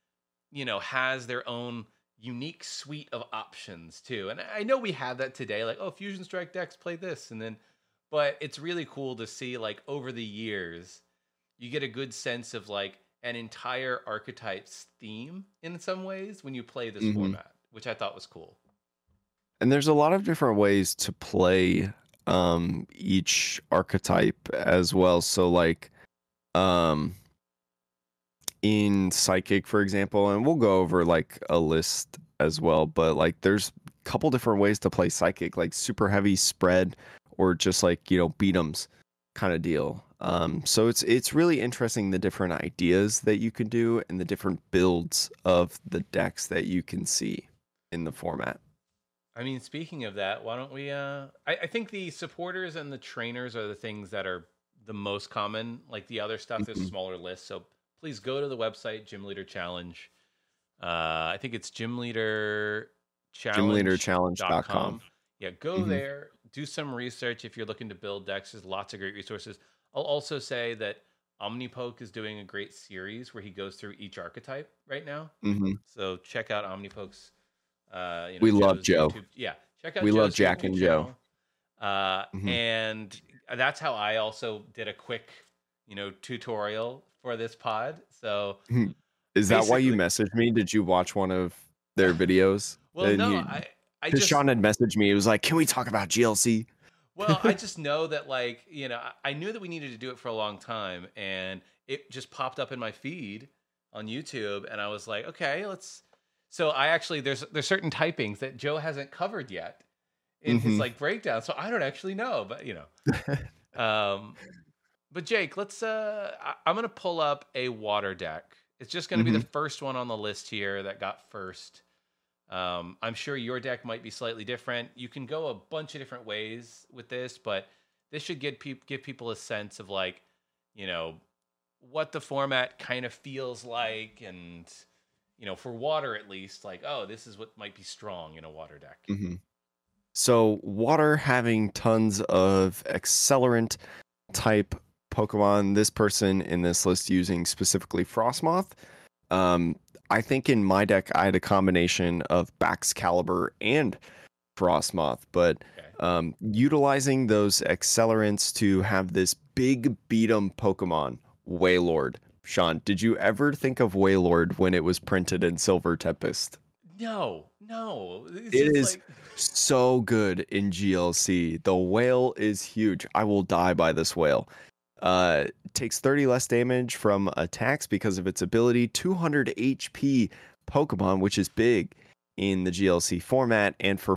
Speaker 2: has their own unique suite of options too. And I know we have that today, like, oh, Fusion Strike decks play this, and then, but it's really cool to see like over the years, you get a good sense of like an entire archetype's theme in some ways when you play this
Speaker 1: Mm-hmm.
Speaker 2: format, which I thought was cool.
Speaker 1: And there's a lot of different ways to play each archetype as well. So like um in Psychic, for example, and we'll go over like a list as well, but like there's a couple different ways to play Psychic, like super heavy spread or just like, beat 'ems kind of deal. So it's really interesting the different ideas that you can do and the different builds of the decks that you can see in the format.
Speaker 2: I mean, speaking of that, why don't we? I think the supporters and the trainers are the things that are the most common. Like the other stuff, there's
Speaker 1: Mhm.
Speaker 2: smaller lists. So please go to the website, Gym Leader Challenge. I think it's
Speaker 1: GymLeaderChallenge.com.
Speaker 2: gymleaderchallenge.com. Yeah, go
Speaker 1: Hmm.
Speaker 2: there, do some research if you're looking to build decks. There's lots of great resources. I'll also say that Omnipoke is doing a great series where he goes through each archetype right now.
Speaker 1: Hmm.
Speaker 2: So check out Omnipoke's
Speaker 1: We love
Speaker 2: Joe's
Speaker 1: Joe.
Speaker 2: YouTube. Yeah, check out
Speaker 1: We love
Speaker 2: Joe's
Speaker 1: Jack
Speaker 2: YouTube
Speaker 1: and Joe.
Speaker 2: channel.
Speaker 1: Hmm.
Speaker 2: And that's how I also did a quick, tutorial for this pod. So
Speaker 1: Is that why you
Speaker 2: basically,
Speaker 1: messaged me? Did you watch one of their videos?
Speaker 2: well,
Speaker 1: And
Speaker 2: no,
Speaker 1: you,
Speaker 2: I
Speaker 1: because
Speaker 2: just,
Speaker 1: Sean had messaged me. It was like, can we talk about GLC?
Speaker 2: well, I just know that like, I knew that we needed to do it for a long time, and it just popped up in my feed on YouTube, and I was like, okay, let's. So I actually there's certain typings that Joe hasn't covered yet in his
Speaker 1: Hmm.
Speaker 2: like breakdown, so I don't actually know, but um, but Jake, let's I'm gonna pull up a water deck. It's just gonna be the
Speaker 1: Hmm.
Speaker 2: first one on the list here that got first. I'm sure your deck might be slightly different. You can go a bunch of different ways with this, but this should give people a sense of like, you know, what the format kind of feels like, and for water at least, like, oh, this is what might be strong in a water deck.
Speaker 1: Hmm. So water having tons of accelerant type Pokemon. This person in this list using specifically Frostmoth. Um, I think in my deck I had a combination of Baxcalibur and Frostmoth, but
Speaker 2: Okay.
Speaker 1: utilizing those accelerants to have this big beat 'em Pokemon, Wailord. Sean, did you ever think of Wailord when it was printed in Silver Tempest?
Speaker 2: No. It's
Speaker 1: It
Speaker 2: just
Speaker 1: is
Speaker 2: like
Speaker 1: so good in GLC. The whale is huge. I will die by this whale. Takes 30 less damage from attacks because of its ability. 200 HP Pokemon, which is big in the GLC format. And for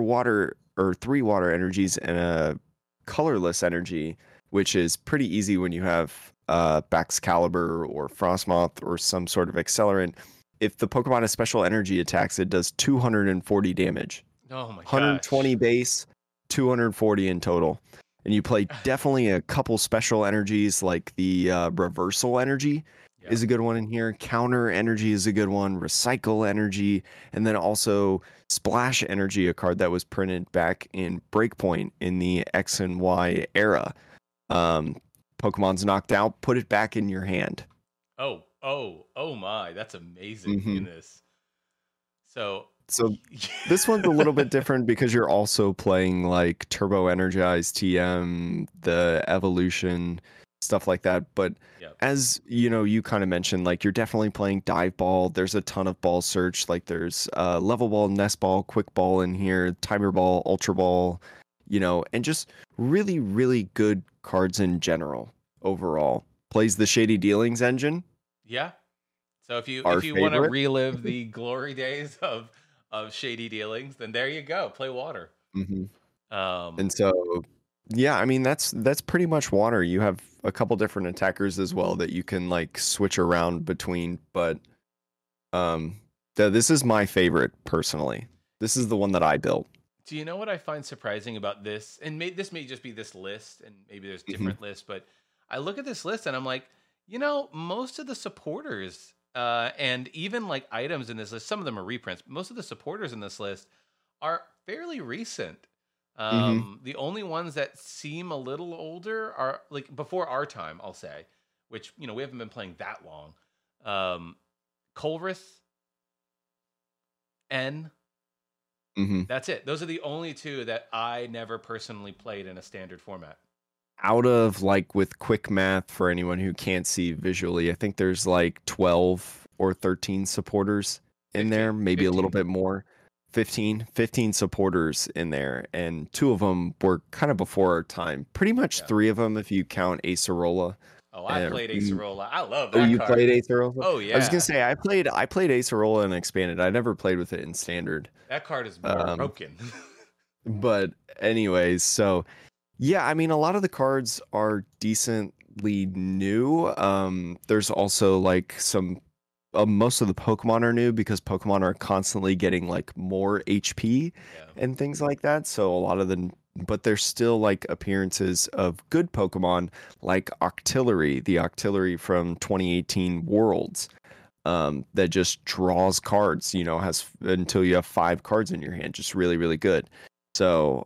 Speaker 1: 3 water energies and a colorless energy, which is pretty easy when you have Baxcalibur or Frostmoth or some sort of accelerant. If the Pokemon has special energy attacks, it does 240 damage.
Speaker 2: oh my
Speaker 1: 120
Speaker 2: gosh.
Speaker 1: base, 240 in total. And you play definitely a couple special energies like the reversal energy
Speaker 2: Yep.
Speaker 1: is a good one in here. Counter energy is a good one. Recycle energy. And then also splash energy, a card that was printed back in Breakpoint in the X and Y era. Pokemon's knocked out, put it back in your hand.
Speaker 2: Oh my, that's amazing in
Speaker 1: Mm-hmm.
Speaker 2: this. So
Speaker 1: So this one's a little bit different because you're also playing like Turbo Energized TM, the evolution, stuff like that. But
Speaker 2: yep.
Speaker 1: as you know, you kind of mentioned, like you're definitely playing dive ball. There's a ton of ball search. Like there's level ball, nest ball, quick ball in here, timer ball, ultra ball, and just really, really good cards in general overall. Plays the Shady Dealings engine,
Speaker 2: Yeah. So if you
Speaker 1: our
Speaker 2: want to
Speaker 1: favorite.
Speaker 2: relive the glory days of Shady Dealings, then there you go. Play water.
Speaker 1: Mhm.
Speaker 2: Um
Speaker 1: And so, yeah, I mean that's pretty much water. You have a couple different attackers as well that you can like switch around between, but um this is my favorite personally. This is the one that I built.
Speaker 2: do you know what I find surprising about this? And this may just be this list, and maybe there's
Speaker 1: Mhm.
Speaker 2: different lists, but I look at this list and I'm like, most of the supporters, and even like items in this list, some of them are reprints. But most of the supporters in this list are fairly recent.
Speaker 1: Mhm.
Speaker 2: The only ones that seem a little older are like before our time, I'll say, which we haven't been playing that long. Um, Colress, N,
Speaker 1: Mhm.
Speaker 2: that's it. Those are the only two that I never personally played in a standard format.
Speaker 1: Out of like with quick math for anyone who can't see visually, I think there's like 12 or 13 supporters in there,
Speaker 2: 15.
Speaker 1: maybe a little
Speaker 2: 15.
Speaker 1: bit more. 15 supporters in there, and 2 of them were kind of before our time. Pretty much
Speaker 2: Yeah.
Speaker 1: 3 of them if you count Acerola.
Speaker 2: Oh, I
Speaker 1: And
Speaker 2: played Acerola. I love
Speaker 1: oh,
Speaker 2: that
Speaker 1: you
Speaker 2: card.
Speaker 1: played Acerola?
Speaker 2: Oh
Speaker 1: I was gonna
Speaker 2: yeah.
Speaker 1: say I played Acerola in expanded. I never played with it in standard.
Speaker 2: That card is
Speaker 1: Um,
Speaker 2: broken.
Speaker 1: but anyways, so yeah, I mean a lot of the cards are decently new. There's also like some most of the Pokemon are new because Pokemon are constantly getting like more HP
Speaker 2: Yeah.
Speaker 1: and things like that. So a lot of the but there's still like appearances of good Pokemon like Octillery, the Octillery from 2018 Worlds, that just draws cards, has until you have 5 cards in your hand, just really, really good. So,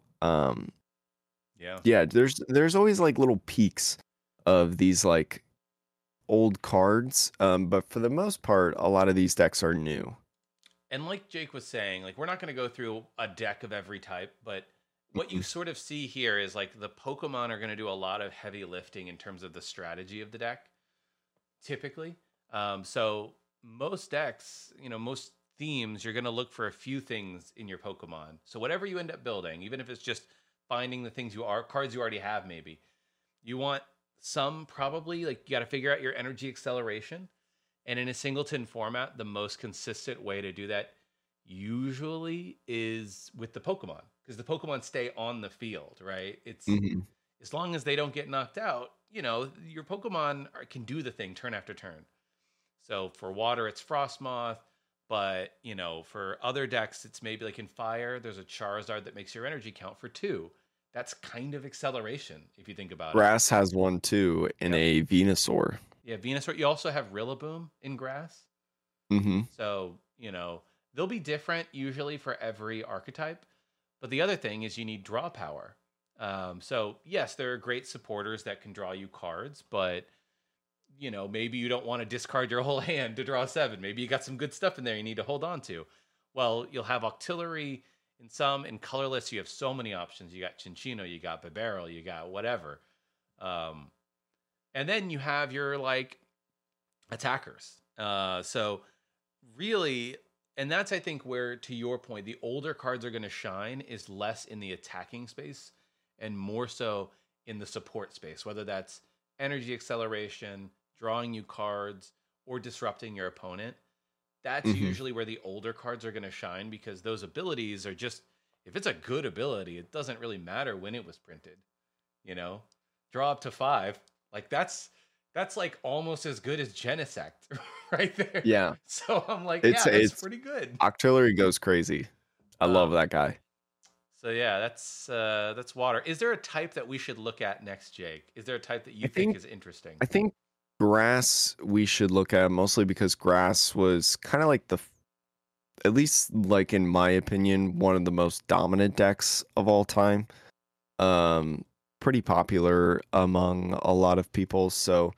Speaker 2: Yeah.
Speaker 1: yeah, there's always like little peaks of these like old cards, but for the most part, a lot of these decks are new.
Speaker 2: And like Jake was saying, like we're not going to go through a deck of every type, but what you
Speaker 1: Mhm.
Speaker 2: sort of see here is like the Pokemon are going to do a lot of heavy lifting in terms of the strategy of the deck, typically. So most decks, most themes, you're going to look for a few things in your Pokemon. So whatever you end up building, even if it's just finding the things cards you already have, maybe you want some probably like you got to figure out your energy acceleration. And in a singleton format, the most consistent way to do that usually is with the Pokemon because the Pokemon stay on the field, right? It's
Speaker 1: Mhm.
Speaker 2: as long as they don't get knocked out, your Pokemon can do the thing turn after turn. So for water, it's Frostmoth, but for other decks, it's maybe like in fire, there's a Charizard that makes your energy count for 2. That's kind of acceleration if you think about it.
Speaker 1: Grass has one too in
Speaker 2: Yep.
Speaker 1: a Venusaur.
Speaker 2: Yeah, Venusaur. You also have Rillaboom in grass.
Speaker 1: Mhm.
Speaker 2: So, they'll be different usually for every archetype. But the other thing is you need draw power. So, yes, there are great supporters that can draw you cards, but, maybe you don't want to discard your whole hand to draw 7. Maybe you got some good stuff in there you need to hold on to. Well, you'll have Octillery in some. In colorless, you have so many options. You got Cinccino, you got Bibarel, you got whatever. Um, and then you have your, like, attackers. So really And that's, I think, where, to your point, the older cards are going to shine is less in the attacking space and more so in the support space, whether that's energy acceleration, drawing you cards, or disrupting your opponent. That's
Speaker 1: Hmm.
Speaker 2: usually where the older cards are going to shine, because those abilities are just, if it's a good ability, it doesn't really matter when it was printed. You know, draw up to 5, like that's like almost as good as Genesect right there.
Speaker 1: Yeah,
Speaker 2: So I'm like,
Speaker 1: it's
Speaker 2: yeah, that's
Speaker 1: it's
Speaker 2: pretty good.
Speaker 1: Octillery goes crazy. I love
Speaker 2: Um,
Speaker 1: that guy.
Speaker 2: so yeah, that's water. Is there a type that we should look at next, Jake? Is there a type that
Speaker 1: I
Speaker 2: you think
Speaker 1: think
Speaker 2: is interesting?
Speaker 1: I think grass we should look at mostly because grass was kind of like at least like in my opinion, one of the most dominant decks of all time. Um, Pretty popular among a lot of people. So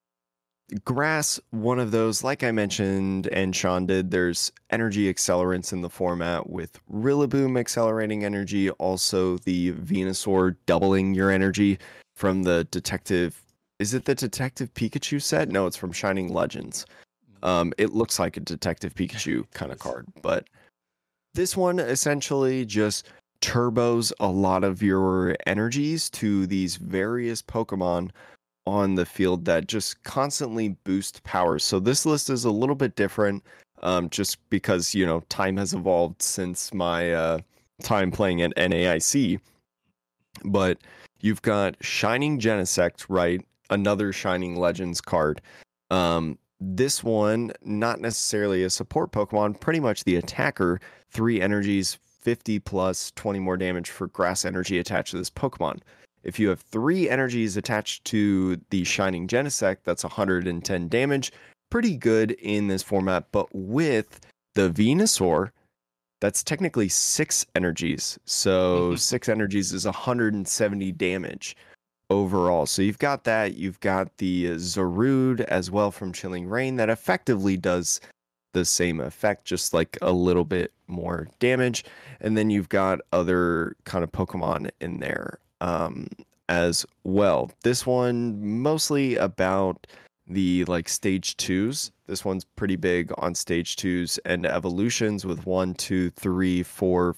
Speaker 1: grass, one of those, like I mentioned and Sean did, there's energy accelerants in the format with Rillaboom accelerating energy, also the Venusaur doubling your energy from the Detective. Is it the Detective Pikachu set? No, it's from Shining Legends. It looks like a Detective Pikachu
Speaker 2: It
Speaker 1: kind of
Speaker 2: does.
Speaker 1: card, but this one essentially just turbos a lot of your energies to these various Pokemon on the field that just constantly boost power. So this list is a little bit different, just because time has evolved since my time playing at NAIC. But you've got Shining Genesect, right? Another Shining Legends card. This one, not necessarily a support Pokemon, pretty much the attacker. 3 energies, 50 plus 20 more damage for grass energy attached to this Pokemon. If you have 3 energies attached to the Shining Genesect, that's 110 damage. Pretty good in this format, but with the Venusaur, that's technically 6 energies. So 6 energies is 170 damage overall. So you've got that. You've got the Zarude as well from Chilling Reign that effectively does the same effect, just like a little bit more damage. And then you've got other kind of Pokemon in there as well. This one mostly about the like stage 2s. This one's pretty big on stage 2s and evolutions with 1, 2, 3, 4,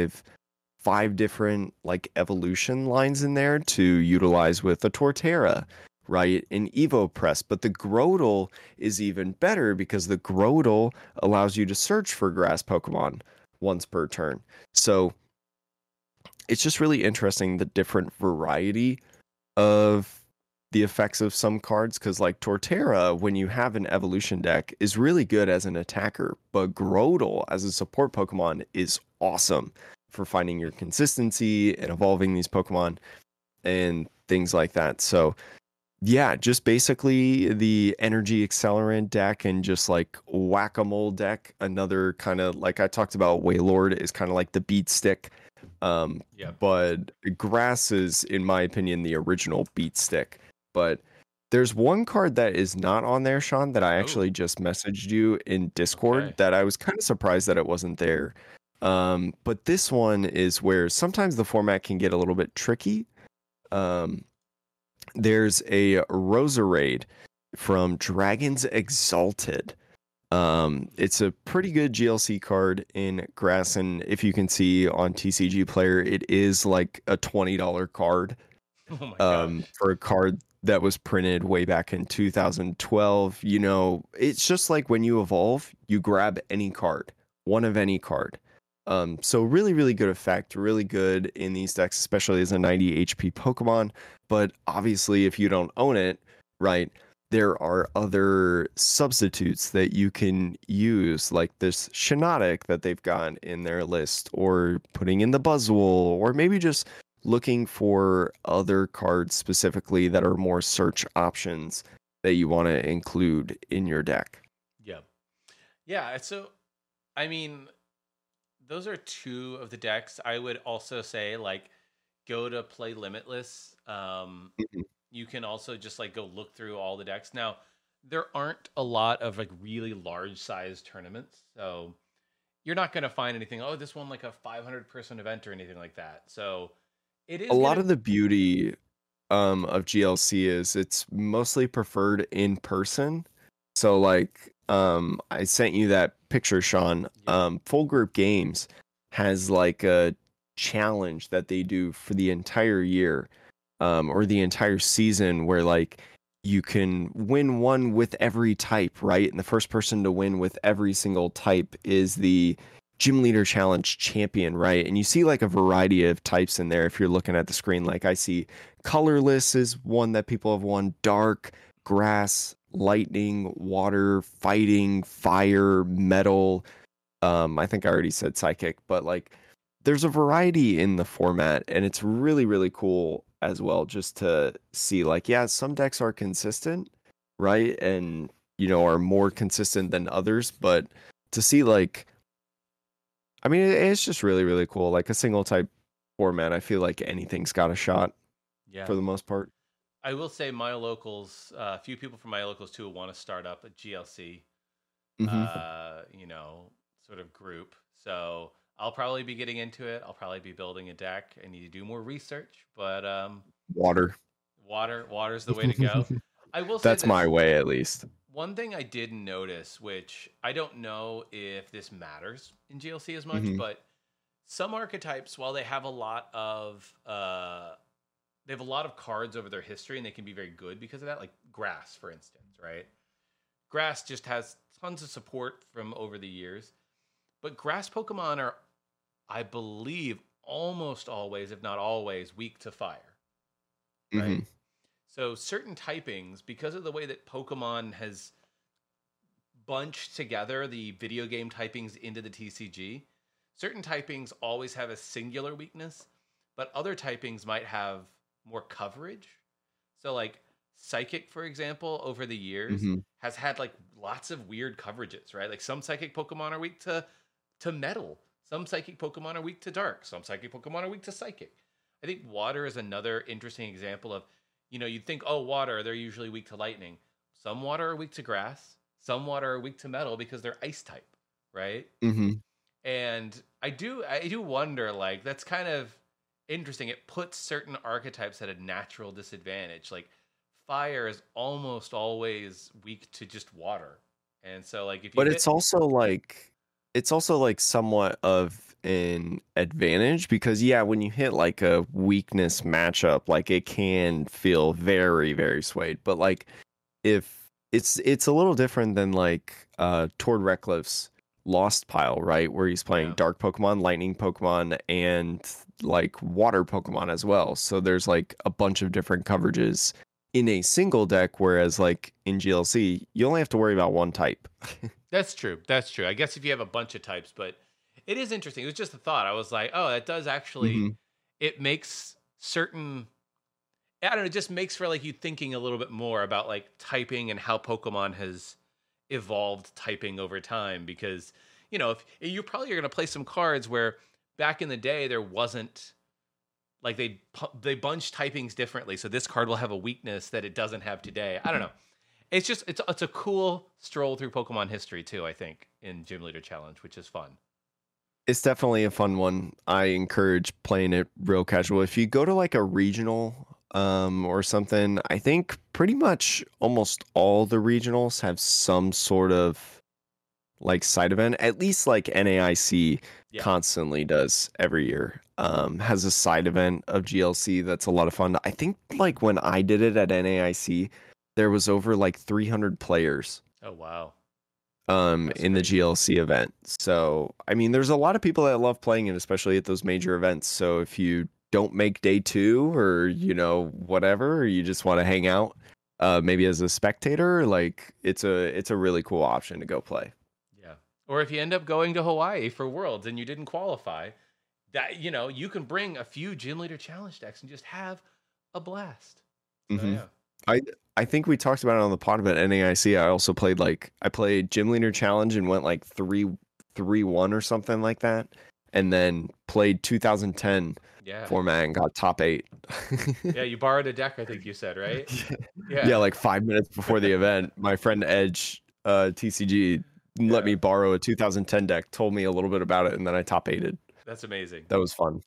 Speaker 1: 5 different like evolution lines in there to utilize with a Torterra, right? In Evo Press. But the Grotle is even better because the Grotle allows you to search for grass Pokemon once per turn. So it's just really interesting the different variety of the effects of some cards, because like Torterra, when you have an evolution deck, is really good as an attacker, but Grotle as a support Pokemon is awesome for finding your consistency and evolving these Pokemon and things like that. So yeah, just basically the energy accelerant deck and just like whack-a-mole deck. Another kind of like I talked about, Wailord is kind of like the beat stick.
Speaker 2: Yep.
Speaker 1: But grass is, in my opinion, the original beat stick. But there's one card that is not on there, Sean, that I
Speaker 2: Oh,
Speaker 1: actually just messaged you in Discord
Speaker 2: okay.
Speaker 1: that I was kind of surprised that it wasn't there. But this one is where sometimes the format can get a little bit tricky. There's a Roserade from Dragons Exalted. It's a pretty good GLC card in grass, and if you can see on TCG Player, it is like a $20 card.
Speaker 2: Oh my gosh.
Speaker 1: For a card that was printed way back in 2012. It's just like when you evolve, you grab any card, one of any card. So really, really good effect, really good in these decks, especially as a 90 HP Pokemon. But obviously, if you don't own it, right, there are other substitutes that you can use, like this Shiinotic that they've got in their list, or putting in the Buzzwole, or maybe just looking for other cards specifically that are more search options that you want to include in your deck.
Speaker 2: Yep. Yeah. So, I mean, those are two of the decks. I would also say, like, go to Play Limitless.
Speaker 1: Mhm.
Speaker 2: You can also just like go look through all the decks. Now, there aren't a lot of like really large size tournaments, so you're not going to find anything. Oh, this one like a 500-person event or anything like that. So it
Speaker 1: A
Speaker 2: is
Speaker 1: lot
Speaker 2: gonna.
Speaker 1: of the beauty of GLC is it's mostly preferred in person. So like I sent you that picture, Sean,
Speaker 2: Yeah.
Speaker 1: Full Group Games has like a challenge that they do for the entire year, or the entire season, where like you can win one with every type, right? And the first person to win with every single type is the Gym Leader Challenge champion, right? And you see like a variety of types in there if you're looking at the screen. Like I see colorless is one that people have won, dark, grass, lightning, water, fighting, fire, metal. I think I already said psychic, but like there's a variety in the format, and it's really, really cool as well just to see like, yeah, some decks are consistent, right? And are more consistent than others, but to see like, I mean, it's just really, really cool. Like a single type format, I feel like anything's got a shot
Speaker 2: Yeah.
Speaker 1: for the most part.
Speaker 2: I will say my locals, a few people from my locals too want to start up a GLC,
Speaker 1: Mm-hmm.
Speaker 2: sort of group. So I'll probably be getting into it. I'll probably be building a deck. I need to do more research, but
Speaker 1: Water.
Speaker 2: water's the way to go. I will say
Speaker 1: That's my
Speaker 2: this.
Speaker 1: way, at least.
Speaker 2: One thing I did notice, which I don't know if this matters in GLC as much,
Speaker 1: Mm-hmm.
Speaker 2: but some archetypes, while they have a lot of cards over their history, and they can be very good because of that. Like grass, for instance, right? Grass just has tons of support from over the years, but grass Pokemon are, I believe, almost always, if not always, weak to fire, right?
Speaker 1: Mm-hmm.
Speaker 2: So certain typings, because of the way that Pokemon has bunched together the video game typings into the TCG, certain typings always have a singular weakness, but other typings might have more coverage. So like Psychic, for example, over the years
Speaker 1: Mm-hmm.
Speaker 2: has had like lots of weird coverages, right? Like some Psychic Pokemon are weak to Metal, some Psychic Pokemon are weak to Dark, some Psychic Pokemon are weak to Psychic. I think Water is another interesting example of, you'd think, oh, Water, they're usually weak to Lightning. Some Water are weak to Grass, some Water are weak to Metal because they're Ice type, right?
Speaker 1: Mm-hmm.
Speaker 2: And I do wonder, like, that's kind of interesting. It puts certain archetypes at a natural disadvantage. Like fire is almost always weak to just water. And so like if you
Speaker 1: But
Speaker 2: hit
Speaker 1: it's also like somewhat of an advantage because yeah, when you hit like a weakness matchup, like it can feel very, very swayed. But like if it's a little different than like Tord Reckless Lost Pile, right? Where he's playing
Speaker 2: Yeah.
Speaker 1: dark Pokemon, lightning Pokemon, and like water Pokemon as well. So there's like a bunch of different coverages in a single deck, whereas like in GLC, you only have to worry about one type.
Speaker 2: That's true. That's true. I guess if you have a bunch of types, but it is interesting. It was just a thought. I was like, oh, that does actually,
Speaker 1: Hmm.
Speaker 2: it makes certain, I don't know, it just makes for like you thinking a little bit more about like typing and how Pokemon has evolved typing over time. Because, if you probably are going to play some cards where back in the day there wasn't, like they bunch typings differently. So this card will have a weakness that it doesn't have today. I don't know. It's just it's a cool stroll through Pokemon history too, I think, in Gym Leader Challenge, which is fun.
Speaker 1: It's definitely a fun one. I encourage playing it real casual. If you go to like a regional or something, I think pretty much almost all the regionals have some sort of like side event. At least like NAIC
Speaker 2: Yeah.
Speaker 1: constantly does every year. Has a side event of GLC that's a lot of fun. I think like when I did it at NAIC, there was over like 300 players
Speaker 2: Oh wow. That's
Speaker 1: in the
Speaker 2: crazy.
Speaker 1: GLC event. So, I mean, there's a lot of people that love playing it, especially at those major events. So, if you don't make day 2 or, whatever, or you just want to hang out maybe as a spectator, like it's a really cool option to go play.
Speaker 2: Yeah. Or if you end up going to Hawaii for Worlds and you didn't qualify, that you can bring a few Gym Leader Challenge decks and just have a blast. So
Speaker 1: Hmm.
Speaker 2: yeah.
Speaker 1: I think we talked about it on the pod about NAIC. I also played Gym Leader Challenge and went like 3-1 or something like that, and then played 2010
Speaker 2: Yeah.
Speaker 1: format and got top 8.
Speaker 2: Yeah, you borrowed a deck, I think you said, right?
Speaker 1: Yeah,
Speaker 2: Yeah.
Speaker 1: like 5 minutes before the event, my friend Edge, TCG, let
Speaker 2: Yeah.
Speaker 1: me borrow a 2010 deck, told me a little bit about it, and then I top 8'd.
Speaker 2: That's amazing.
Speaker 1: That was fun.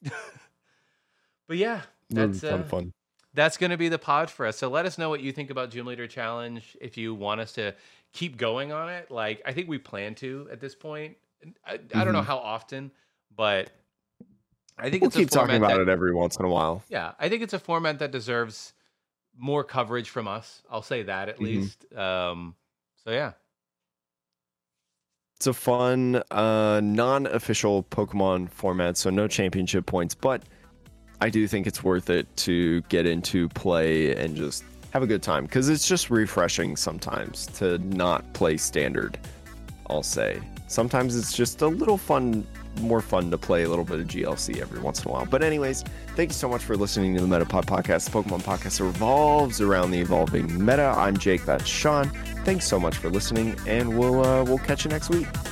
Speaker 2: But yeah,
Speaker 1: That was a ton of fun.
Speaker 2: that's going to be the pod for us. So let us know what you think about Gym Leader Challenge. If you want us to keep going on it. Like, I think we plan to at this point. I don't know how often, but I think
Speaker 1: we'll keep talking about it every once in a while.
Speaker 2: Yeah, I think it's a format that deserves more coverage from us. I'll say that at least. So yeah.
Speaker 1: It's a fun, non-official Pokemon format, so no championship points, but I do think it's worth it to get into play and just have a good time, because it's just refreshing sometimes to not play standard, I'll say. Sometimes it's just a little more fun to play a little bit of GLC every once in a while. But anyways, thank you so much for listening to the Metapod Podcast. The Pokemon Podcast revolves around the evolving meta. I'm Jake, that's Sean. Thanks so much for listening, and we'll catch you next week.